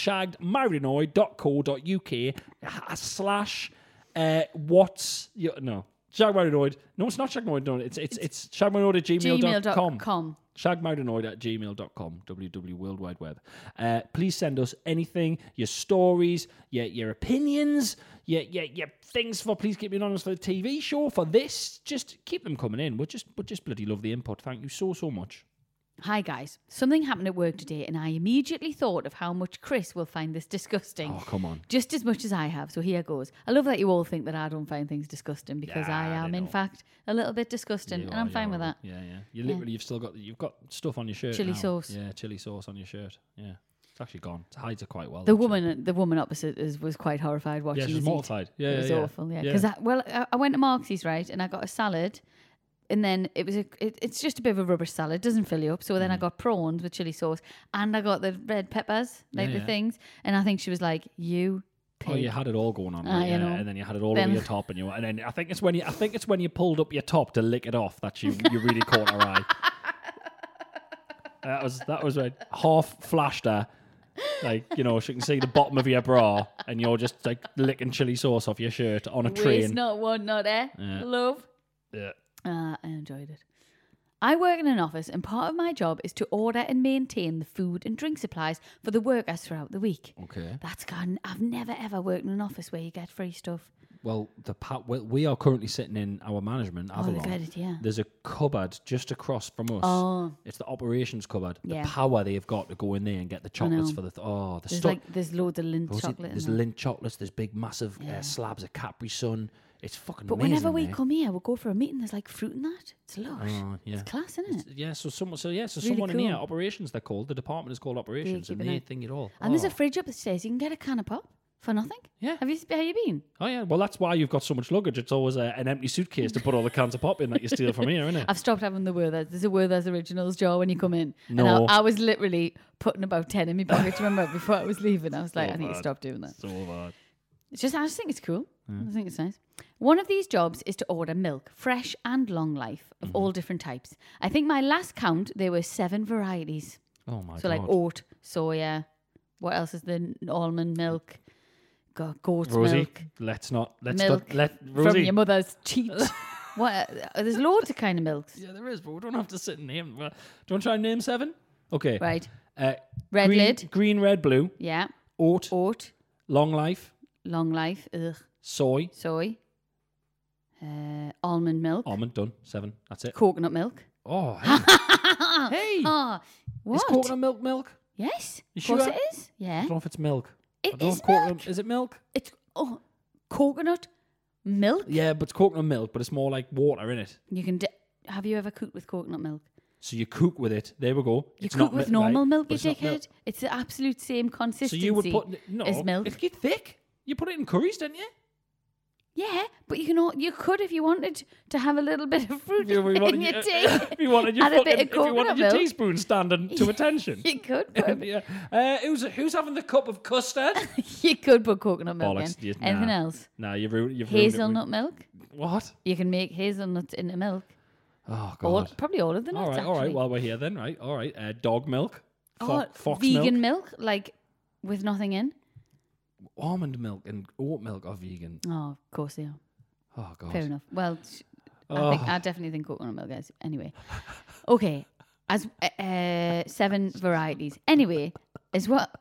shaggedmarinoid.co.uk / what's your no shagmarinoid. No, it's not shagmarinoid. It's shagmarinoid@gmail.com. Shagmarinoid@gmail.com. www World Wide Web. Please send us anything, your stories, your opinions, your things for Please Keep Me Anonymous for the TV show, for this. Just keep them coming in. We just bloody love the input. Thank you so much. Hi guys, something happened at work today and I immediately thought of how much Chris will find this disgusting. Oh, come on. Just as much as I have, so here goes. I love that you all think that I don't find things disgusting because I am in fact a little bit disgusting and I'm fine with that. Yeah. You've got stuff on your shirt. Chili now. sauce. Yeah, chili sauce on your shirt. Yeah. It's actually gone. It hides it quite well. The woman opposite was quite horrified watching she's this mortified. eat. It was awful, yeah. Because I went to Marxie's, right, and I got a salad. And then it's just a bit of a rubbish salad, doesn't fill you up. So then I got prawns with chili sauce, and I got the red peppers, the things. And I think she was like, "You pig." Oh, you had it all going on, you know. and then you had it all over your top, and then I think it's when you pulled up your top to lick it off that you really caught her eye. That was right. Half flashed her, like, you know, she can see the bottom of your bra, and you're just like licking chili sauce off your shirt on a train. Waste not, want not, love. Yeah. I enjoyed it. I work in an office and part of my job is to order and maintain the food and drink supplies for the workers throughout the week. Okay. I've never ever worked in an office where you get free stuff. Well, we are currently sitting in our management, Avalon. Get it, yeah. There's a cupboard just across from us. Oh. It's the operations cupboard. Yeah. The power they've got to go in there and get the chocolates for the stuff. There's loads of Lindt chocolate. There's Lindt chocolates. There's big, massive slabs of Capri Sun. It's fucking but amazing. Whenever we come here, we'll go for a meeting. There's like fruit in that. It's lush. Oh, yeah. It's class, isn't it? Yeah. So someone really in here, cool. operations they're called. The department is called operations, and they think it all. And there's a fridge upstairs. You can get a can of pop for nothing. Yeah. Have you been? Oh yeah. Well, that's why you've got so much luggage. It's always an empty suitcase to put all the cans of pop in that you steal from here, isn't it? I've stopped having the Werther's. There's a Werther's Originals jar when you come in. No. And I was literally putting about 10 in my pocket. Remember before I was leaving, I was like, I need to stop doing that. So bad. I just think it's cool. I think it's nice. One of these jobs is to order milk, fresh and long life, of all different types. I think my last count, there were 7 varieties. Oh my god. So like oat, soya, what else is the almond milk? Goat's Rosie, milk. let's not Milk let from Rosie. your mother's teat. What? There's loads of kind of milks. Yeah, there is, but we don't have to sit and name them. Do you want to try and name 7? Okay. Right. Red Red lid. Green, red, blue. Yeah. Oat. Long life. Long life. Ugh. Soy. Almond milk. Almond, done. 7. That's it. Coconut milk. Oh, hey. Hey. What? Is coconut milk? Yes. You Of course sure? it is. Yeah. I don't know if it's milk. It I don't know is if coconut- milk. Is it milk? It's coconut milk. Yeah, but it's coconut milk, but it's more like water in it. You can. Have you ever cooked with coconut milk? So you cook with it. There we go. You It's cook not with milk, normal right? milk, But you it's not dickhead. milk. It's the absolute same So consistency you would put as milk. It'll get thick. You put it in curries, don't you? Yeah, but you could if you wanted to have a little bit of fruit If you in wanted your tea. if you wanted your Add a bit of if you wanted coconut your milk. teaspoon standing to attention. You could put, Yeah. Who's having the cup of custard? you could put coconut milk Bollocks, in. yeah, Anything nah. else? Nah, you've ruined Hazelnut milk. What? You can make hazelnuts into milk. Oh God. Probably all of the nuts. all right. actually. While we're here, then, right? All right. Dog milk. Fox vegan milk. milk, like with nothing in. Almond milk and oat milk are vegan. Oh, of course they are. Oh God. Fair enough. Well, Oh. I definitely think coconut milk is. Anyway, okay. As 7 varieties. Anyway, is what?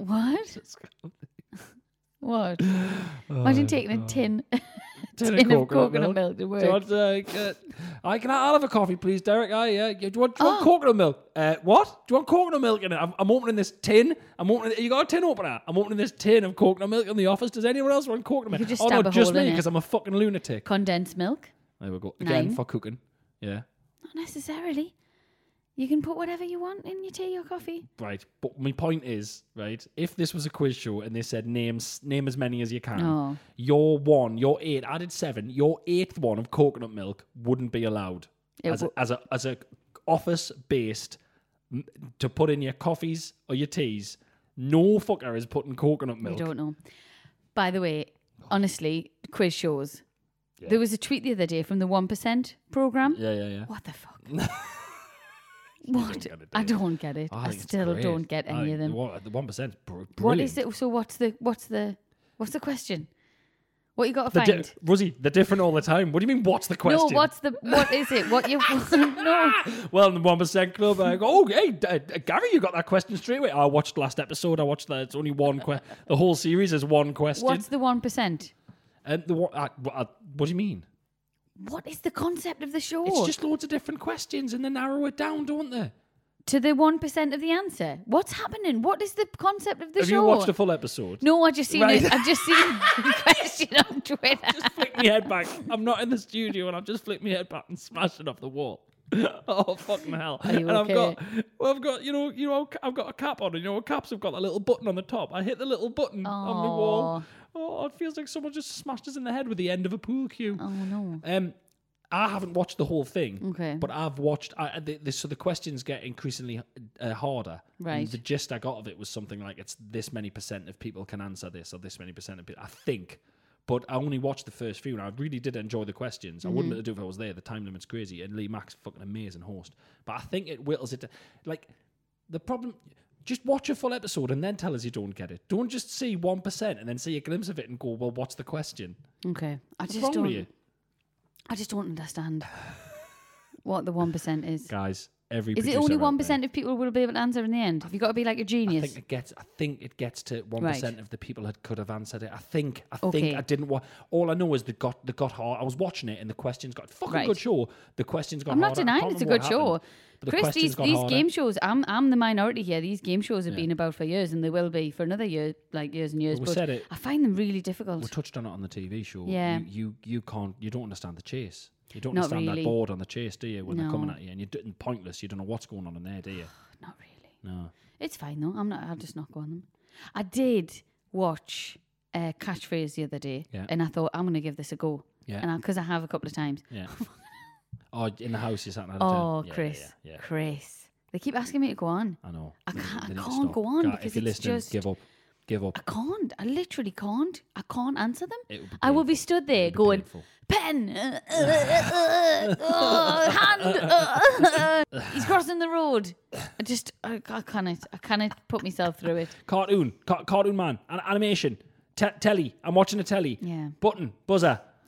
What? Imagine taking a tin of coconut milk to work. Do you want, I'll have a coffee, please, Derek. Do you want coconut milk? What? Do you want coconut milk in it? I'm opening this tin. You got a tin opener? I'm opening this tin of coconut milk in the office. Does anyone else want coconut milk? could just Oh stab no, a just hole me in it. because I'm a fucking lunatic. Condensed milk? There we go. Again 9. for cooking. Yeah. Not necessarily. You can put whatever you want in your tea or coffee. Right, but my point is, right, if this was a quiz show and they said name as many as you can, Oh. your 8, I did 7, your 8th one of coconut milk wouldn't be allowed as a office based to put in your coffees or your teas. No fucker is putting coconut milk. We don't know. By the way, honestly, quiz shows. Yeah. There was a tweet the other day from the 1% program. Yeah. What the fuck? What? I don't get it. I still don't get any of them. The 1% is brilliant. What is it? So what's the question? What you got to find? Rosie, they're different all the time. What do you mean? What's the question? No, what is it? What you no? Well, in the 1% club, I go, oh, hey, Gary, you got that question straight away. I watched last episode. I watched that. It's only one question. The whole series is one question. What's the 1%? What do you mean? What is the concept of the show? It's just loads of different questions and they narrow it down, don't they? To the 1% of the answer. What's happening? What is the concept of the show? Have you watched the full episode? No, I've just seen it. I've just seen the question on Twitter. Just flick my head back. I'm not in the studio and I've just flicked my head back and smashed it off the wall. Oh fucking hell! Are you and okay? I've got I've got a cap on, and caps have got that little button on the top. I hit the little button on the wall. Oh, it feels like someone just smashed us in the head with the end of a pool cue. Oh no! I haven't watched the whole thing. Okay, but I've watched. So the questions get increasingly harder. Right. And the gist I got of it was something like it's this many percent of people can answer this, or this many percent of people. I think. But I only watched the first few, and I really did enjoy the questions. I wouldn't have do if I was there. The time limit's crazy, and Lee Mack's fucking amazing host. But I think it whittles it to, like, the problem. Just watch a full episode and then tell us you don't get it. Don't just see 1% and then see a glimpse of it and go, well, what's the question? Okay, I What's just wrong don't. with you? I just don't understand what the 1% is. Guys, every is it only 1% of people will be able to answer in the end? Have you got to be like a genius? I think it gets to 1% Right. of the people that could have answered it. I think Okay. I didn't want. All I know is they got hard. I was watching it and the questions got fucking good show. The questions got. I'm not harder. I denying can't it's a remember good what show. happened, but the Chris, questions got these harder. game shows, I'm the minority here. These game shows have been about for years and they will be for another year, like years and years. Well, we but said it. I find them really difficult. We touched on it on the TV show. Yeah. You don't understand the chase. You don't Not understand really. that board on the chase, do you? When they're No. coming at you, and you're pointless. You don't know what's going on in there, do you? Not really. No. It's fine though. I'll just not go on them. I did watch Catchphrase the other day, Yeah. and I thought I'm going to give this a go. Yeah. And because I have a couple of times. Yeah. Oh, in the house you sat and had a Oh, turn. Yeah, Chris, yeah. Chris, they keep asking me to go on. I know. I They can't need to go stop. on Guy, because if you're it's listening, just give up. Give up. I can't. I literally can't. I can't answer them. It would be I will be painful. stood there It would be going, painful. pen, hand. He's crossing the road. I cannot put myself through it. Cartoon man, animation, telly. I'm watching a telly. Yeah. Button, buzzer. Yeah.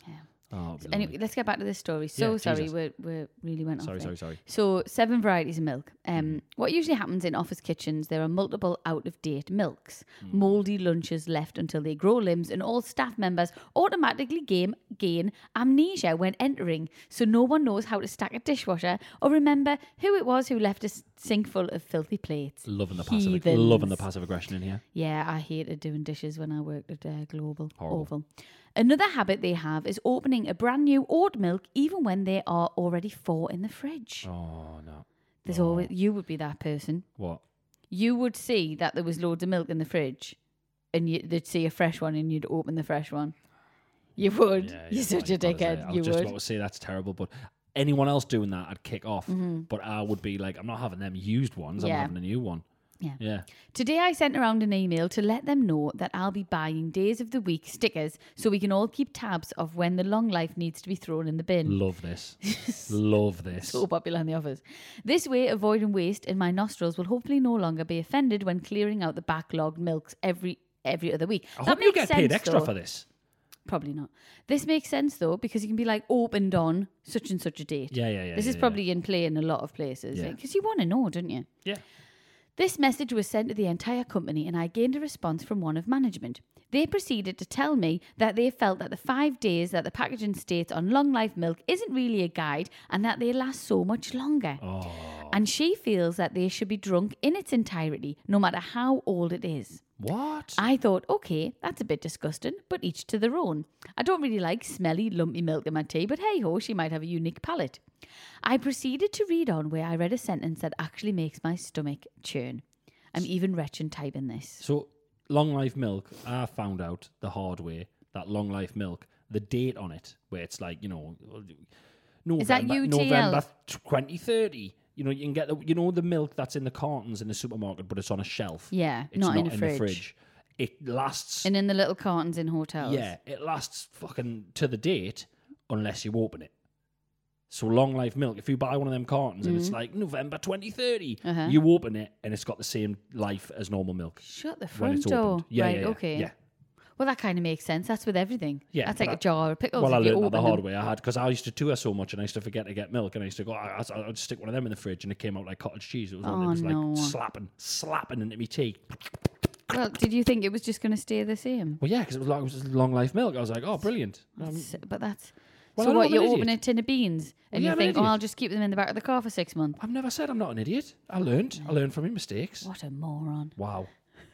Oh, Anyway, let's get back to this story. So Yeah, sorry, Jesus. we really went off there. Sorry. So 7 varieties of milk. What usually happens in office kitchens, there are multiple out-of-date milks. Mouldy lunches left until they grow limbs, and all staff members automatically gain amnesia when entering, so no one knows how to stack a dishwasher or remember who it was who left a sink full of filthy plates. Loving the Heathens. passive aggression in here. Yeah, I hated doing dishes when I worked at Global. Horrible. Awful. Another habit they have is opening a brand new oat milk even when there are already 4 in the fridge. Oh, no. There's always, you would be that person. What? You would see that there was loads of milk in the fridge and they'd see a fresh one and you'd open the fresh one. You would. Yeah, You're such a dickhead. I You was just would. about to say that's terrible, but anyone else doing that, I'd kick off. But I would be like, I'm not having them used ones. Yeah. I'm having a new one. Yeah. Today I sent around an email to let them know that I'll be buying days of the week stickers so we can all keep tabs of when the long life needs to be thrown in the bin. Love this. Love this. So popular in the office. This way, avoiding waste in my nostrils will hopefully no longer be offended when clearing out the backlogged milks every other week. I That hope you makes get paid sense, extra though. for this. Probably not. This makes sense though, because you can be like opened on such and such a date. Yeah. This is probably in play in a lot of places. Yeah. Because you want to know, don't you? Yeah. This message was sent to the entire company and I gained a response from one of management. They proceeded to tell me that they felt that the 5 days that the packaging states on long life milk isn't really a guide and that they last so much longer. Oh. And she feels that they should be drunk in its entirety, no matter how old it is. What? I thought, okay, that's a bit disgusting, but each to their own. I don't really like smelly, lumpy milk in my tea, but hey ho, she might have a unique palate. I proceeded to read on where I read a sentence that actually makes my stomach churn. I'm even retching typing this. So, long life milk, I found out the hard way that long life milk, the date on it, where it's like, November, Is that UTL? November 2030. You can get the milk that's in the cartons in the supermarket, but it's on a shelf. Yeah, It's not in a the fridge. It lasts. And in the little cartons in hotels. Yeah, it lasts fucking to the date unless you open it. So long life milk, if you buy one of them cartons and it's like November 2030, you open it and it's got the same life as normal milk. Shut the when front it's door. opened. Yeah, right, yeah, yeah. okay. Yeah. Well, that kind of makes sense. That's with everything. Yeah, That's but like a jar of pickles. Well, I if you learned that open the hard them. way. I had because I used to tour so much and I used to forget to get milk and I used to go. I'd just stick one of them in the fridge and it came out like cottage cheese. It was, no. like slapping into me tea. Well, did you think it was just going to stay the same? Well, yeah, because it was long life milk. I was like, oh, brilliant. But that's... Well, so I know what, I'm you an open idiot. a tin of beans and Yeah, you I'm an think, oh, idiot. I'll just keep them in the back of the car for 6 months. I've never said I'm not an idiot. I learned from my mistakes. What a moron. Wow.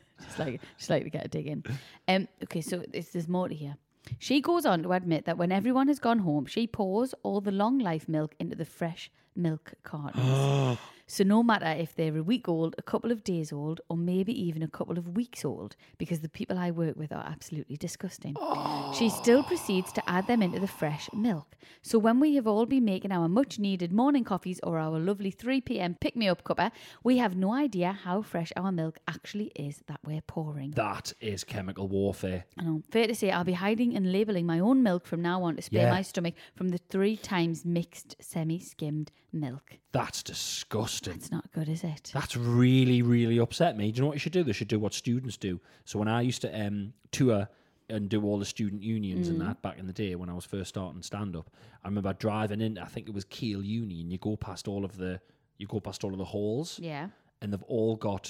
Just like to get a dig in. Okay, so there's more to here. She goes on to admit that when everyone has gone home, she pours all the long life milk into the fresh milk cartons. So no matter if they're a week old, a couple of days old, or maybe even a couple of weeks old, because the people I work with are absolutely disgusting, she still proceeds to add them into the fresh milk. So when we have all been making our much needed morning coffees or our lovely 3 p.m. pick-me-up cuppa, we have no idea how fresh our milk actually is that we're pouring. That is chemical warfare. I know. Fair to say, I'll be hiding and labelling my own milk from now on to spare Yeah. my stomach from the 3 times mixed semi-skimmed milk. That's disgusting. It's not good, is it? That's really, really upset me. Do you know what you should do? They should do what students do. So when I used to tour and do all the student unions and that back in the day when I was first starting stand-up, I remember driving in, I think it was Keele Uni, and you go past all of the halls, Yeah. and they've all got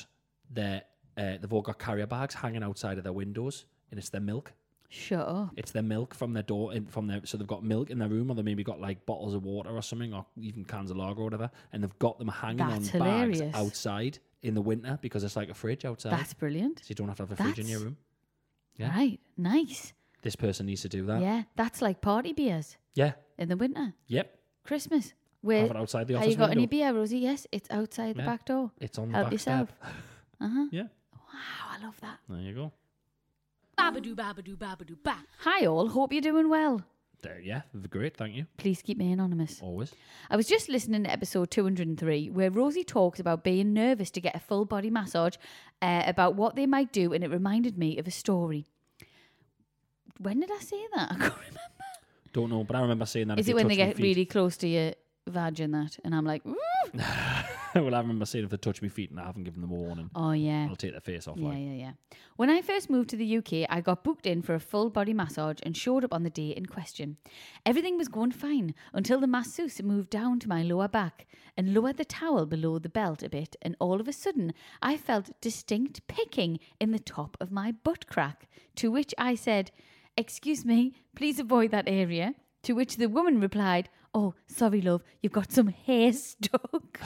carrier bags hanging outside of their windows, and it's their milk. Shut up. It's their milk from their door, so they've got milk in their room, or they maybe got like bottles of water or something, or even cans of lager or whatever, and they've got them hanging That's on hilarious. bags outside in the winter because it's like a fridge outside. That's brilliant. So you don't have to have a fridge in your room. Yeah. Right. Nice. This person needs to do that. Yeah. That's like party beers Yeah. in the winter. Yep. Christmas. Where Have it outside the have office you got window. any beer, Rosie? Yes, it's outside the Yeah. back door. It's on the Help back yourself. step. Uh-huh. Yeah. Wow, I love that. There you go. Babadoo, babadoo, babadoo, ba. Hi all, hope you're doing well. There, yeah. Great, thank you. Please keep me anonymous. Always. I was just listening to episode 203 where Rosie talks about being nervous to get a full body massage, about what they might do, and it reminded me of a story. When did I say that? I can't remember. Don't know, but I remember saying that. Is if it you when they touch me get feet. really close to your vag and that? And I'm like, "Ooh." Well, I remember saying if they touch my feet and I haven't given them a warning, Oh, yeah. I'll take their face off. Yeah, like. yeah. When I first moved to the UK, I got booked in for a full body massage and showed up on the day in question. Everything was going fine until the masseuse moved down to my lower back and lowered the towel below the belt a bit, and all of a sudden I felt distinct picking in the top of my butt crack, to which I said, "Excuse me, please avoid that area." To which the woman replied, "Oh, sorry love, you've got some hair stuck."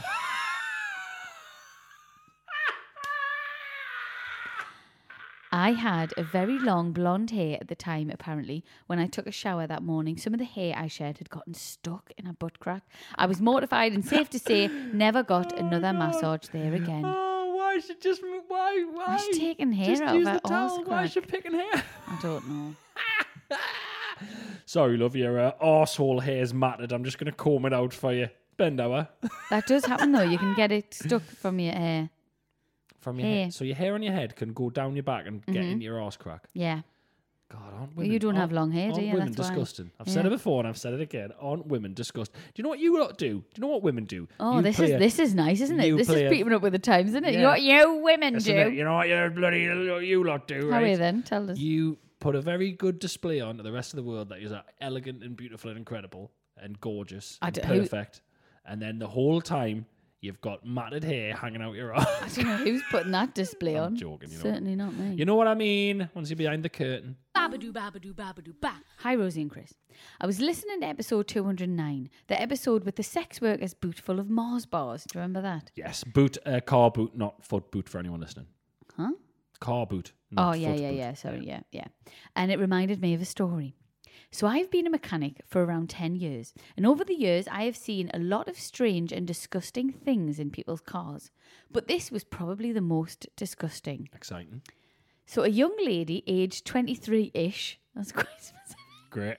I had a very long blonde hair at the time, apparently. When I took a shower that morning, some of the hair I shed had gotten stuck in a butt crack. I was mortified and, safe to say, never got another massage there again. Oh, why is she just... Why? Why is she taking hair just out use of her the towel. arse Why is she crack? picking hair? I don't know. Sorry, love, your arsehole hair's matted. I'm just going to comb it out for you. Bend over. That does happen, though. You can get it stuck from your hair. From your Hair. head. So your hair on your head can go down your back and get into your arse crack. Yeah. God, aren't Well, women... you don't have long hair, do aren't you? women That's why. disgusting? I've Yeah. said it before and I've said it again. Aren't women disgusting? Do you know what you lot do? Do you know what women do? Oh, You this play is nice, isn't it? you This play is a- keeping up with the times, isn't it? Yeah. You know what you women Isn't do? it? You know what you lot do, How are right? you then? Tell us. You put a very good display on to the rest of the world that is elegant and beautiful and incredible and gorgeous and perfect. And then the whole time, you've got matted hair hanging out your I arse. don't know who's putting that display I'm on. joking, you know. Certainly not me. You know what I mean? Once you're behind the curtain. Babadoo, babadoo, babadoo, ba. Hi, Rosie and Chris. I was listening to episode 209, the episode with the sex workers boot full of Mars bars. Do you remember that? Yes, boot, car boot, not foot boot for anyone listening. Huh? Car boot. Oh, not yeah, foot boot. yeah. Sorry, yeah. And it reminded me of a story. So I've been a mechanic for around 10 years. And over the years, I have seen a lot of strange and disgusting things in people's cars. But this was probably the most disgusting. Exciting. So a young lady, aged 23-ish, that's quite specific. Great.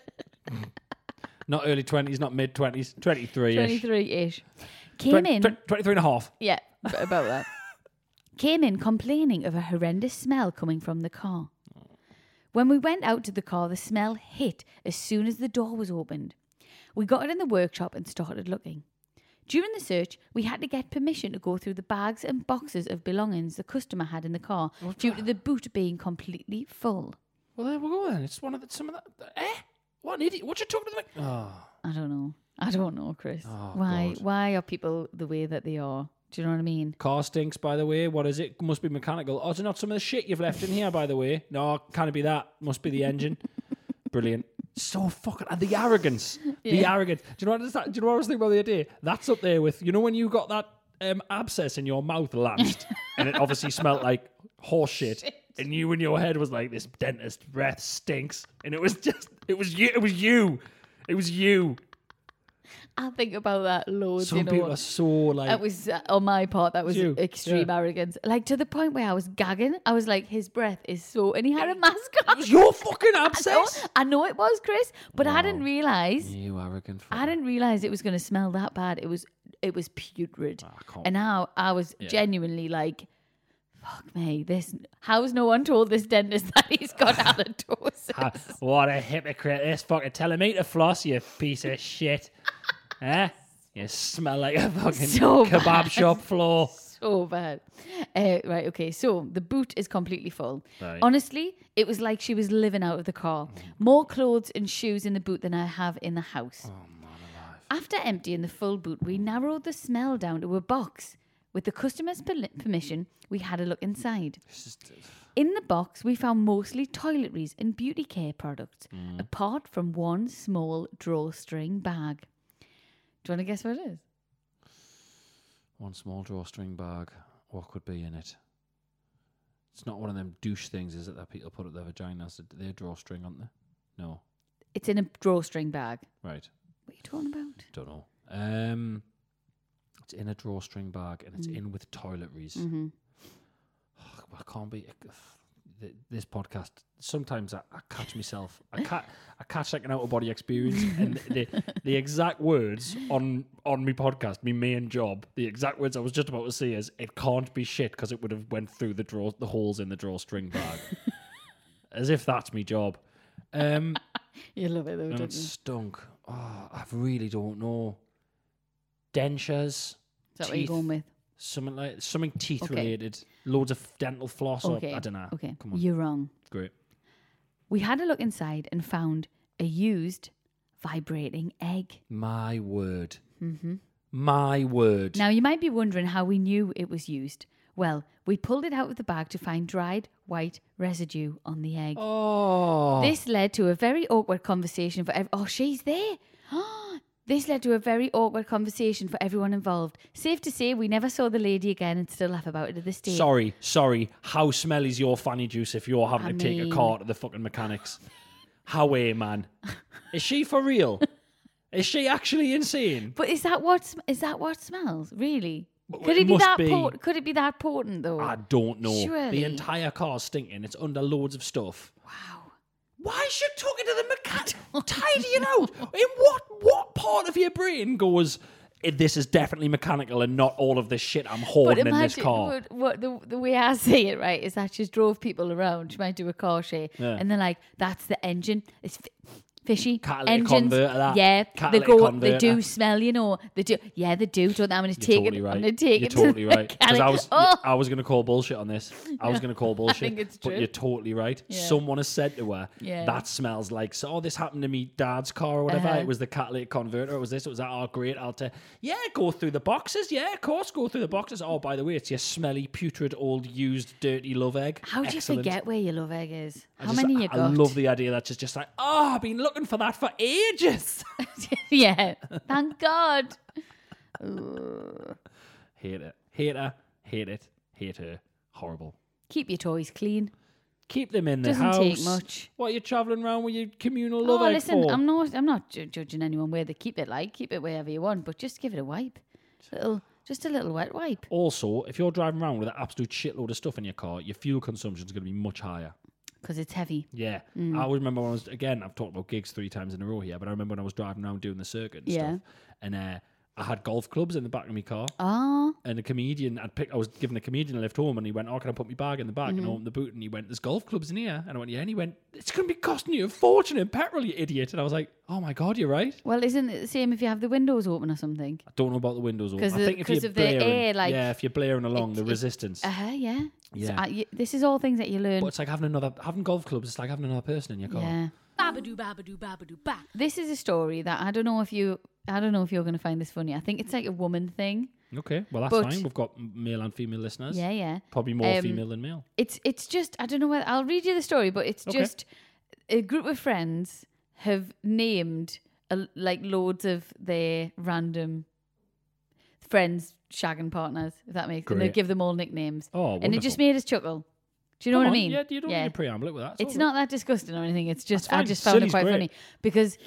Not early 20s, not mid 20s, 23-ish. 23-ish. Came in... 23 and a half. Yeah, about that. Came in complaining of a horrendous smell coming from the car. When we went out to the car, the smell hit as soon as the door was opened. We got it in the workshop and started looking. During the search, we had to get permission to go through the bags and boxes of belongings the customer had in the car due to the boot being completely full. Well, there we go then. It's one of the... Some of that... What an idiot. What you talking to the... Oh. I don't know, Chris. Oh, why? God. Why are people the way that they are? Do you know what I mean? Car stinks, by the way. What is it? Must be mechanical. Oh, is it not some of the shit you've left in here, by the way? No, can't be that. Must be the engine. Brilliant. So fucking... And the arrogance. The arrogance. Do you know what I was thinking about the other day? That's up there with... You know when you got that abscess in your mouth lanced and it obviously smelled like horse shit and you in your head was like, this dentist breath stinks. And it was just... It was you. I think about that loads. Some you know people what? are so like... That was on my part. That was You, extreme yeah. arrogance. Like to the point where I was gagging. I was like, his breath is so, and he had a mask on. It was your fucking abscess. I know it was, Chris, but I didn't realize. You arrogant. I didn't realize it was going to smell that bad. It was putrid, can't- and now I was genuinely like, "Fuck me! How's no one told this dentist that he's got halitosis?" What a hypocrite. This fucking telling me to floss, you piece of shit. Eh? You smell like a fucking So kebab bad. shop floor. So bad. Right, okay. So the boot is completely full. Right. Honestly, it was like she was living out of the car. More clothes and shoes in the boot than I have in the house. Oh, man alive. After emptying the full boot, we narrowed the smell down to a box. With the customer's permission, we had a look inside. In the box, we found mostly toiletries and beauty care products, apart from one small drawstring bag. Do you want to guess what it is? One small drawstring bag. What could be in it? It's not one of them douche things, is it, that people put up their vaginas? They're drawstring, aren't they? No. It's in a drawstring bag. Right. What are you talking about? Don't know. It's in a drawstring bag and it's in with toiletries. Mm-hmm. I can't be... This podcast, sometimes I catch myself. I catch like an out-of-body experience and the exact words on my podcast, my main job, the exact words I was just about to say is, it can't be shit because it would have went through the holes in the drawstring bag. As if that's my job. You love it though, And don't it's you? stunk. Oh, I really don't know. Dentures. Is that what you're Teeth. going with? Something teeth Okay. related. Loads of dental floss. Okay. Or, I don't know. Okay. Come on. You're wrong. Great. We had a look inside and found a used vibrating egg. My word. Mm-hmm. My word. Now, you might be wondering how we knew it was used. Well, we pulled it out of the bag to find dried white residue on the egg. Oh. This led to a very awkward conversation for oh, she's there. This led to a very awkward conversation for everyone involved. Safe to say, we never saw the lady again and still laugh about it to this day. Sorry. How smelly's your fanny juice if you're having to take a car to the fucking mechanics? How man? Is she for real? Is she actually insane? But is that what smells? Really? But Could it it be must that be. Could it be that potent though? I don't know. Surely. The entire car's stinking. It's under loads of stuff. Wow. Why is she talking to the mechanic? Tidying out. In what part of your brain goes, this is definitely mechanical and not all of this shit I'm hoarding in this car? What the way I see it, right, is that she drove people around. She might do a car share, and they're like, "That's the engine. It's fishy. Catalytic Engines, converter, that. yeah. Catalytic They converter. do smell, you know. They do. Yeah, they do. Don't they? I'm going to take Totally it. right. I'm going to take You're it. totally to the right. Because mechanic. I was going to call bullshit on this. I was going to call bullshit. think it's But true. you're totally right. Yeah. Someone has said to her, Yeah. that smells like, this happened to me dad's car or whatever. Uh-huh. It was the catalytic converter. It was this. It was that. Oh, great. Go through the boxes. Yeah, of course, go through the boxes. Oh, by the way, it's your smelly, putrid, old, used, dirty love egg. How do you Excellent. forget where your love egg is? I How just- many you got? I love the idea that she's just like, I've been looking for that for ages. Yeah. Thank God. Hate it. Hate her. Hate it. Hate her. Horrible. Keep your toys clean. Keep them in the Doesn't house. take much. What, you're travelling around with your communal love Oh, egg listen, for? I'm not judging anyone where they keep it. Like, keep it wherever you want, but just give it a wipe. Just a little wet wipe. Also, if you're driving around with an absolute shitload of stuff in your car, your fuel consumption is going to be much higher. Because it's heavy. Yeah. I always remember when I've talked about gigs 3 times in a row here, but I remember when I was driving around doing the circuit and stuff, and I had golf clubs in the back of my car. Oh. And I was giving a comedian a lift home, and he went, "Oh, can I put my bag in the back?" And I opened the boot, and he went, "There's golf clubs in here." And I went, "Yeah." And he went, "It's going to be costing you a fortune in petrol, you idiot." And I was like, "Oh my God, you're right." Well, isn't it the same if you have the windows open or something? I don't know about the windows open. 'Cause I the- think if 'cause you're of the blaring, air, like, if you're blaring along, the resistance. Yeah. Yeah. So, this is all things that you learn. But it's like having golf clubs. It's like having another person in your car. Yeah. Babadoo, babadoo, babadoo, ba. This is a story that I don't know if you're going to find this funny. I think it's like a woman thing. Okay, well that's But- fine. We've got male and female listeners. Yeah. Probably more Um, female than male. It's just, I don't know whether I'll read you the story, but it's Okay. just a group of friends have named like loads of their random friends, shagging partners, if that makes sense. And they Great. give them all nicknames. Oh, and it just wonderful. made us chuckle. Do you know Come what I on, mean? Yeah, you don't need to preamble it with that. It's all not that disgusting or anything. It's just, That's fine. I just found Silly's it quite great. funny because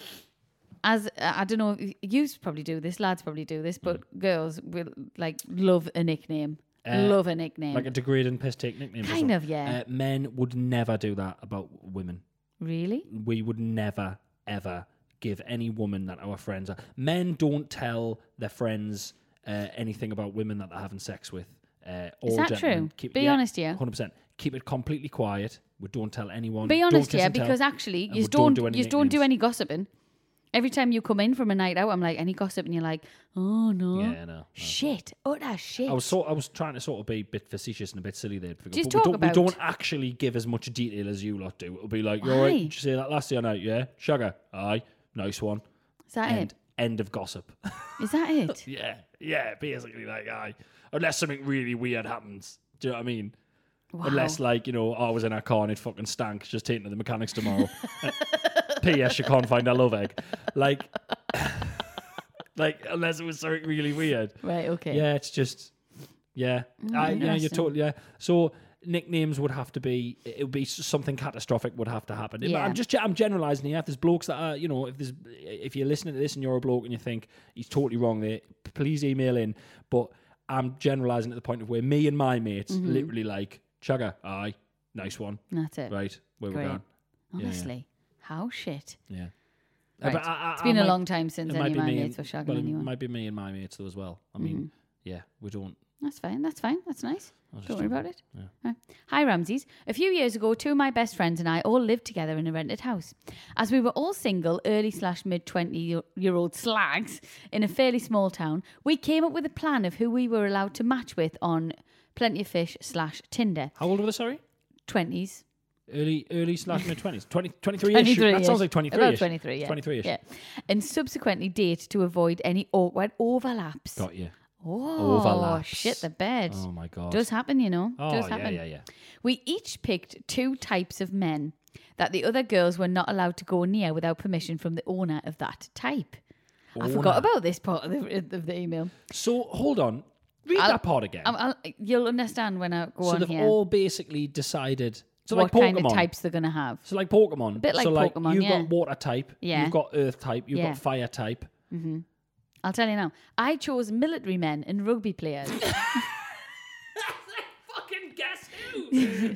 I don't know, you probably do this, lads probably do this, but girls will like love a nickname. Love a nickname. Like a degrading piss take nickname. or Kind something. of, yeah. Men would never do that about women. Really? We would never, ever give any woman that our friends are. Men don't tell their friends anything about women that they're having sex with. Is that true? Be honest here. 100%. Keep it completely quiet. We don't tell anyone. Be Don't honest, kiss yeah, and tell. because actually, And you we don't do any do nicknames. any gossiping. Every time you come in from a night out, I'm like, any gossip, and you're like, oh no, Yeah, no. shit, utter shit. I was trying to sort of be a bit facetious and a bit silly there. Just but talk about- we don't actually give as much detail as you lot do. It'll be like, you're Why? right, did you say that last year night? Yeah? Sugar? Aye. Nice one. Is that it? End of gossip. Is that it? Yeah, basically like, aye. Unless something really weird happens. Do you know what I mean? Wow. Unless, like, I was in a car and it fucking stank, just taking to the mechanics tomorrow. P.S. You can't find a love egg. Like, unless it was something really weird. Right, okay. Yeah, it's just, yeah. Yeah, you're interesting. totally, yeah. So nicknames would have to be, it would be something catastrophic would have to happen. Yeah. I'm generalising here. If there's blokes that are, if you're listening to this and you're a bloke and you think he's totally wrong there, please email in. But I'm generalising at the point of where me and my mates literally like, Chugger, aye, nice one. That's it. Right, where Great. we're going. Honestly, how shit. Yeah. Right. But It's been I a might- long time since it any might of be my me mates and- were shagging well, anyone. It might be me and my mates though as well. I mean, yeah, we don't That's fine. That's nice. Don't worry about it. Yeah. Hi, Ramses. A few years ago, two of my best friends and I all lived together in a rented house. As we were all single, early/mid 20-year-old slags in a fairly small town, we came up with a plan of who we were allowed to match with on Plenty of Fish/Tinder. How old were they, sorry? 20s. Early/mid 20s. 23-ish. 23-ish. That sounds like 23-ish. About 23, yeah. 23-ish. Yeah. And subsequently date to avoid any awkward overlaps. Got you. Oh, Overlaps. shit the bed. Oh, my God. Does happen, you know. Oh, Does happen. yeah. We each picked two types of men that the other girls were not allowed to go near without permission from the owner of that type. I forgot about this part of the email. So, hold on. Read that part again. You'll understand when I go so on they've here. all basically decided... So what like Pokemon. kind of types they're going to have. So like Pokemon. A bit like so Pokemon, you've yeah. got water type, Yeah. you've got earth type, you've Yeah. got fire type. Mm-hmm. I'll tell you now. I chose military men and rugby players. Fucking guess who?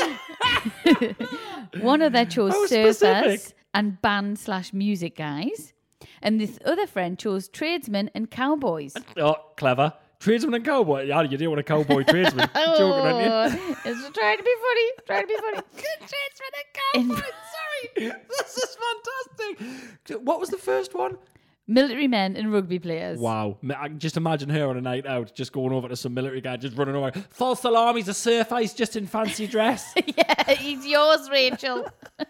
One of them chose How surfers specific. and band/music guys. And this other friend chose tradesmen and cowboys. Oh, clever. Tradesman and cowboy. Yeah, you do want a cowboy tradesman. Joking, aren't you? It's trying to be funny. Tradesmen and cowboys. Sorry. This is fantastic. What was the first one? Military men and rugby players. Wow. I can just imagine her on a night out, just going over to some military guy, just running over. False alarm, he's a surfer, he's just in fancy dress. Yeah, he's yours, Rachel.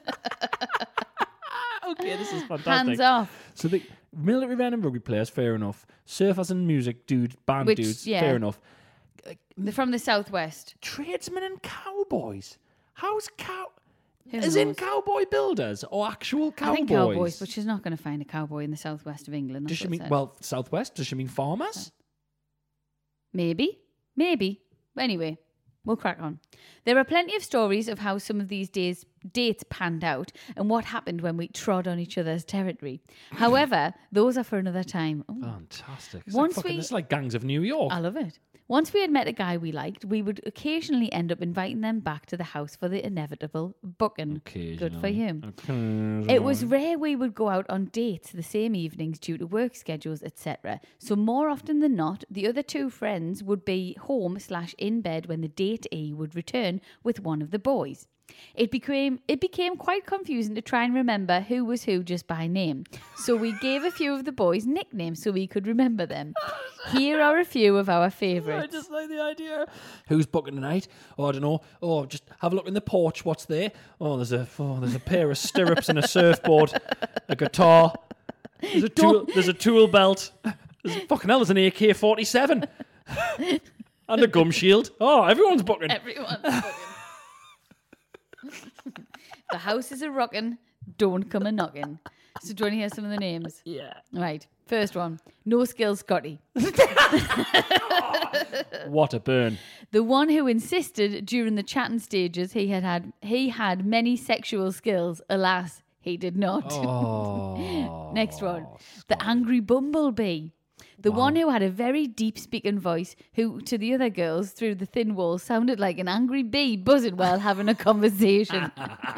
Okay, this is fantastic. Hands off. So the military men and rugby players, fair enough. Surfers and music band Which, dudes, yeah. fair enough. They're from the southwest. Tradesmen and cowboys. How's Who As in knows? cowboy builders or actual cowboys? I think cowboys, but she's not going to find a cowboy in the southwest of England. Does That's she what it mean, said. well, southwest? Does she mean farmers? Maybe. Anyway, we'll crack on. There are plenty of stories of how some of these dates panned out and what happened when we trod on each other's territory. However, those are for another time. Ooh. Fantastic. It's like Gangs of New York. I love it. Once we had met a guy we liked, we would occasionally end up inviting them back to the house for the inevitable booking. Good for you. It was rare we would go out on dates the same evenings due to work schedules, etc. So more often than not, the other two friends would be home/in bed when the datee would return with one of the boys. It became quite confusing to try and remember who was who just by name. So we gave a few of the boys nicknames so we could remember them. Here are a few of our favourites. I just like the idea. Who's booking tonight? Oh, I don't know. Oh, just have a look in the porch. What's there? Oh, there's a pair of stirrups and a surfboard, a guitar. There's a tool belt. There's an AK-47 and a gum shield. Oh, everyone's booking. Everyone's booking. The house is a rockin', don't come a knockin'. So do you want to hear some of the names? Yeah. Right. First one. No Skills Scotty. What a burn. The one who insisted during the chatting stages he had many sexual skills. Alas, he did not. Oh. Next one. The Angry Bumblebee. The one who had a very deep speaking voice, who to the other girls through the thin walls sounded like an angry bee buzzing while having a conversation.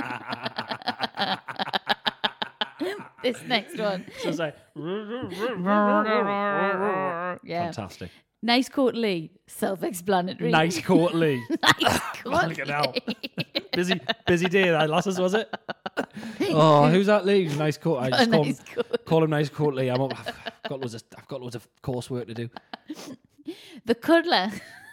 This next one. So it's like, Yeah. fantastic. Nice Coat Lee. Self-explanatory. Nice Coat Lee. Nice Coat Fucking hell. Busy day, that lasses, was it? Oh, who's that Lee? Nice Coat. I just call him Nice Coat Lee. I've got loads of coursework to do. The Cuddler.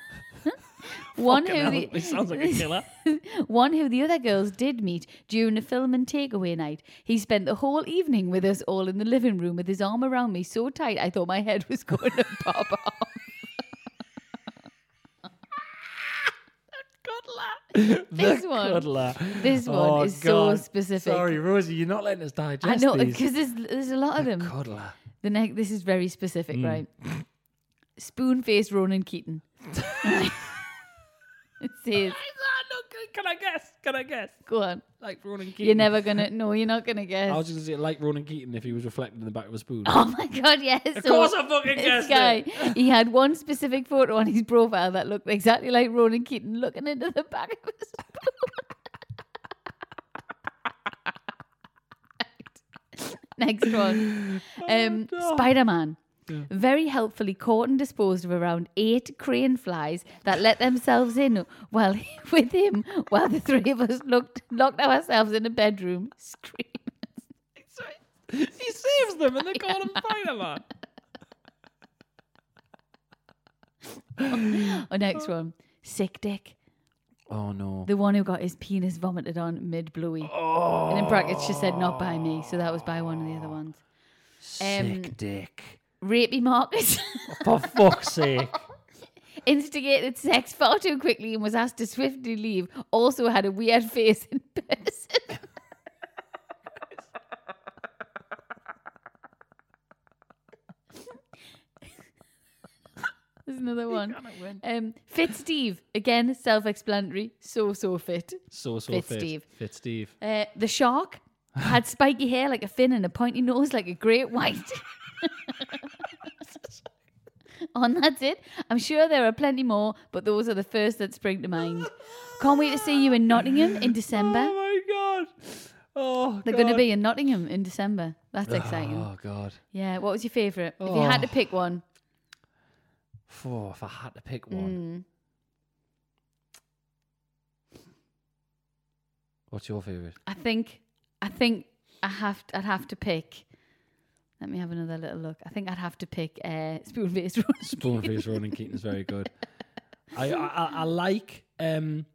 It sounds like a killer. One who the other girls did meet during a film and takeaway night. He spent the whole evening with us all in the living room with his arm around me so tight I thought my head was going to pop off. This one is so specific. Sorry, Rosie, you're not letting us digest I know, these. because there's a lot of them. Cuddler. This is very specific, right? Spoon-faced Ronan Keaton. It says... Can I guess? Go on. Like Ronan Keaton. You're never going to... No, you're not going to guess. I was just going to say like Ronan Keaton if he was reflected in the back of a spoon. Oh my God, yes. Of course I fucking guessed it. He had one specific photo on his profile that looked exactly like Ronan Keaton looking into the back of a spoon. Next one. Spider-Man. very helpfully caught and disposed of around 8 crane flies that let themselves in while the three of us locked ourselves in a bedroom screaming. He saves them and they call him Spider-Man. Our next one, Sick Dick. Oh, no. The one who got his penis vomited on mid-bluey. Oh. And in brackets, she said not by me, so that was by one of the other ones. Sick dick. Rapey Marcus. For fuck's sake. Instigated sex far too quickly and was asked to swiftly leave. Also had a weird face in person. There's another one. Fit Steve. Again, self-explanatory. So fit. So Fit fit. Steve. Fit Steve. The shark had spiky hair like a fin and a pointy nose like a great white. And that's it. I'm sure there are plenty more, but those are the first that spring to mind. Can't wait to see you in Nottingham in December. Oh, my God. Oh, They're going to be in Nottingham in December. That's exciting. Oh, God. Yeah, what was your favourite? If you had to pick one. Oh, if I had to pick one. What's your favourite? I think I'd have to pick. Let me have another little look. I think I'd have to pick Spoon-Faced Ronan. Spoon-Faced Ronan Keating is very good. I like the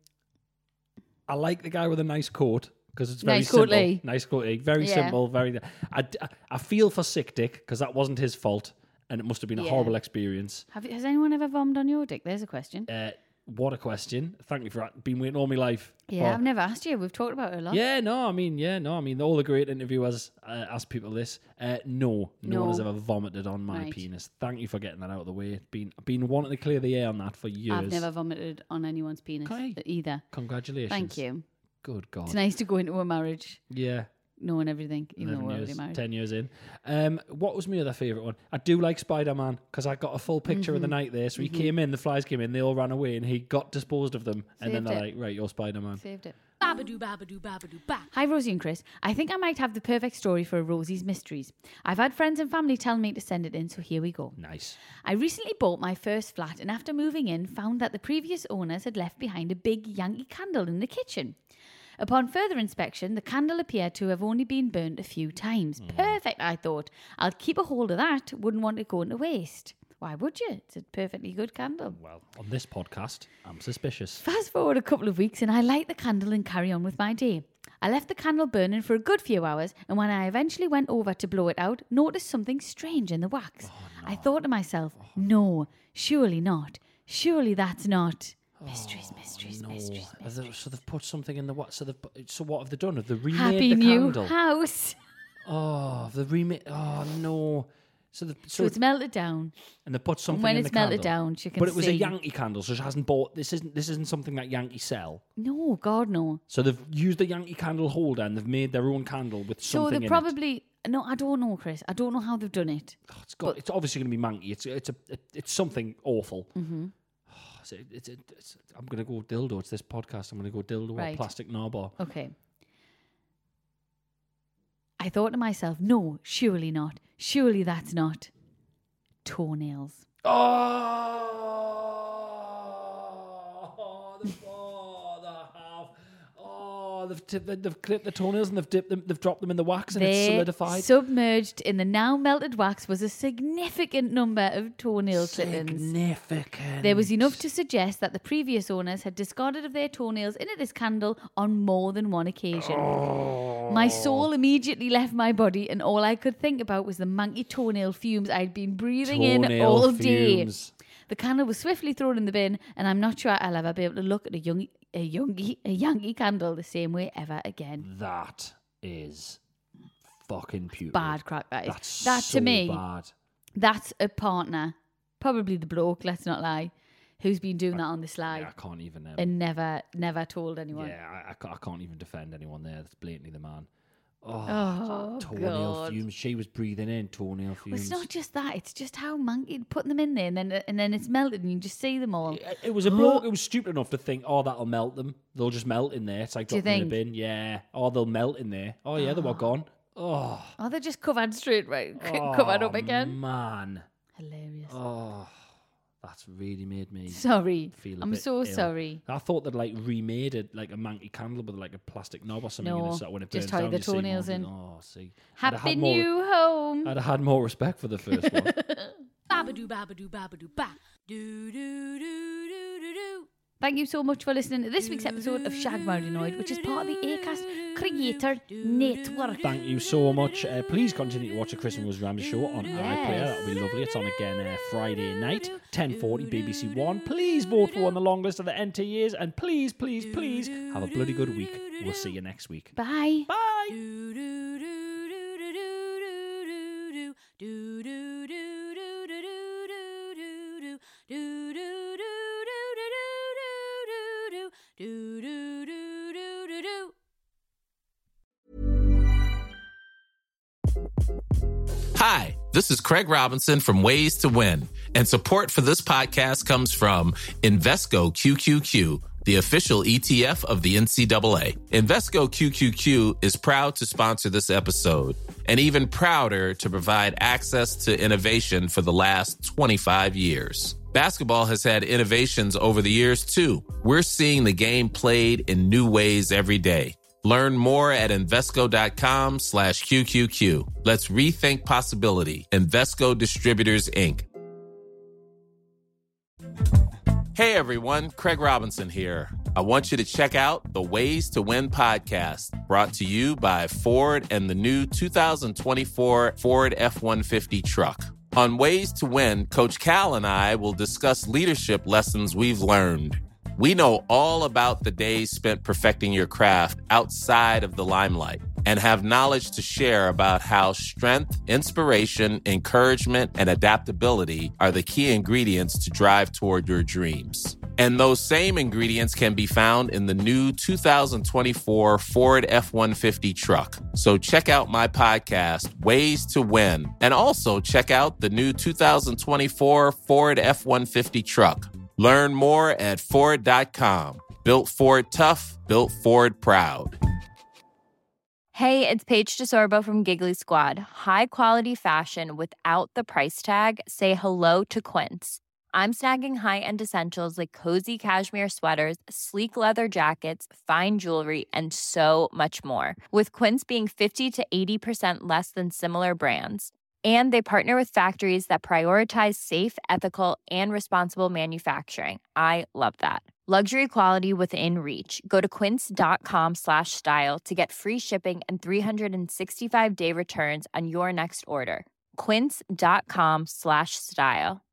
guy with a nice coat because it's very Nice simple. coat, Lee. Nice coat, Lee. Very Yeah. simple. Very. I feel for Sick Dick because that wasn't his fault and it must have been a Yeah. horrible experience. Has anyone ever vomited on your dick? There's a question. What a question! Thank you for that. Been waiting all my life. Yeah, I've never asked you. We've talked about it a lot. I mean, all the great interviewers ask people this. No one has ever vomited on my Right. penis. Thank you for getting that out of the way. Been wanting to clear the air on that for years. I've never vomited on anyone's penis Okay. either. Congratulations. Thank you. Good God. It's nice to go into a marriage Yeah. knowing everything, even though 11 we're years, already married. 10 years in. What was my other favourite one? I do like Spider-Man because I got a full picture of the night there. So he came in, the flies came in, they all ran away and he got disposed of them. And then Saved they're it. like, right, you're Spider-Man. Saved it. Babadoo, babadoo, babadoo, ba. Hi, Rosie and Chris. I think I might have the perfect story for Rosie's Mysteries. I've had friends and family tell me to send it in, so here we go. Nice. I recently bought my first flat and after moving in, found that the previous owners had left behind a big Yankee candle in the kitchen. Upon further inspection, the candle appeared to have only been burnt a few times. Perfect, I thought. I'll keep a hold of that. Wouldn't want it going to waste. Why would you? It's a perfectly good candle. Well, on this podcast, I'm suspicious. Fast forward a couple of weeks and I light the candle and carry on with my day. I left the candle burning for a good few hours and when I eventually went over to blow it out, noticed something strange in the wax. I thought to myself, no, surely not. Surely that's not. Mysteries. So they've put something in the what? So what have they done? Have they remade Happy the new candle? house. Oh, the remade. Oh no. So it's melted down. and they put something when in it's the candle. melted down, she can But it was see. a Yankee candle, so she hasn't bought. This isn't something that Yankee sell. No, God, no. So they've used the Yankee candle holder and they've made their own candle with So something they in probably... No, I don't know, Chris. I don't know how they've done it. it. It's obviously going to be manky. It's something awful. Mm-hmm. I'm going to go dildo. It's this podcast. I'm going to go dildo or Right. plastic knob or... Okay. I thought to myself, no, surely not. Surely that's not. Toenails. They've clipped the toenails and they've dropped them in the wax and it's They solidified. submerged in the now melted wax was a significant number of toenail clippings. Significant. There was enough to suggest that the previous owners had discarded of their toenails into this candle on more than one occasion. My soul immediately left my body and all I could think about was the manky toenail fumes I'd been breathing in Toenail all fumes. day. The candle was swiftly thrown in the bin and I'm not sure I'll ever be able to look at a Yankee candle the same way ever again. That is fucking puke. Bad crack, that is. That's That so to me, bad. that's a partner, probably the bloke, let's not lie, who's been doing that on the sly Yeah, I can't even... and never told anyone. yeah, I can't even defend anyone there. That's blatantly the man. Oh, toenail God. fumes. She was breathing in toenail Well, fumes. it's not just that. It's just how manky putting them in there and then it's melted and you just see them all. It was a bloke who was stupid enough to think, oh, that'll melt them. They'll just melt in there. It's like Do you dropping in a think? bin. Yeah. Oh, they'll melt in there. Oh, yeah, they were gone. Oh, Oh, they're just covered straight, right? Covered up again. man. Hilarious. Oh, that's really made me Sorry. feel a I'm bit so ill. sorry. I thought they'd like remade it like a manky candle with like a plastic knob or something. No, and so when it just burns tie down, the you see toenails more. in. Oh, see. Happy new home. I'd have had more respect for the first one. Babadoo, babadoo, babadoo, ba. Do, do, do, do, do, do. Thank you so much for listening to this week's episode of Shag Marinoid, which is part of the Acast Creator Network. Thank you so much. Please continue to watch the Chris and Rose Ramsey show on iPlayer. That'll be lovely. It's on again Friday night, 10:40 BBC One. Please vote for one of the long list of the NTAs, and please, please, please have a bloody good week. We'll see you next week. Bye. Bye. Do, do, do, do, do, do, do, do, do, do, do, do, do, do, do, do, do, do. Do, do, do, do, do, do. Hi, this is Craig Robinson from Ways to Win, and support for this podcast comes from Invesco QQQ, the official ETF of the NCAA. Invesco QQQ is proud to sponsor this episode, and even prouder to provide access to innovation for the last 25 years. Basketball has had innovations over the years, too. We're seeing the game played in new ways every day. Learn more at Invesco.com/QQQ. Let's rethink possibility. Invesco Distributors, Inc. Hey, everyone. Craig Robinson here. I want you to check out the Ways to Win podcast, brought to you by Ford and the new 2024 Ford F-150 truck. On Ways to Win, Coach Cal and I will discuss leadership lessons we've learned. We know all about the days spent perfecting your craft outside of the limelight and have knowledge to share about how strength, inspiration, encouragement, and adaptability are the key ingredients to drive toward your dreams. And those same ingredients can be found in the new 2024 Ford F-150 truck. So check out my podcast, Ways to Win, and also check out the new 2024 Ford F-150 truck. Learn more at Ford.com. Built Ford tough, built Ford proud. Hey, it's Paige DeSorbo from Giggly Squad. High quality fashion without the price tag. Say hello to Quince. I'm snagging high-end essentials like cozy cashmere sweaters, sleek leather jackets, fine jewelry, and so much more. With Quince being 50 to 80% less than similar brands. And they partner with factories that prioritize safe, ethical, and responsible manufacturing. I love that. Luxury quality within reach. Go to quince.com/style to get free shipping and 365-day returns on your next order. Quince.com/style.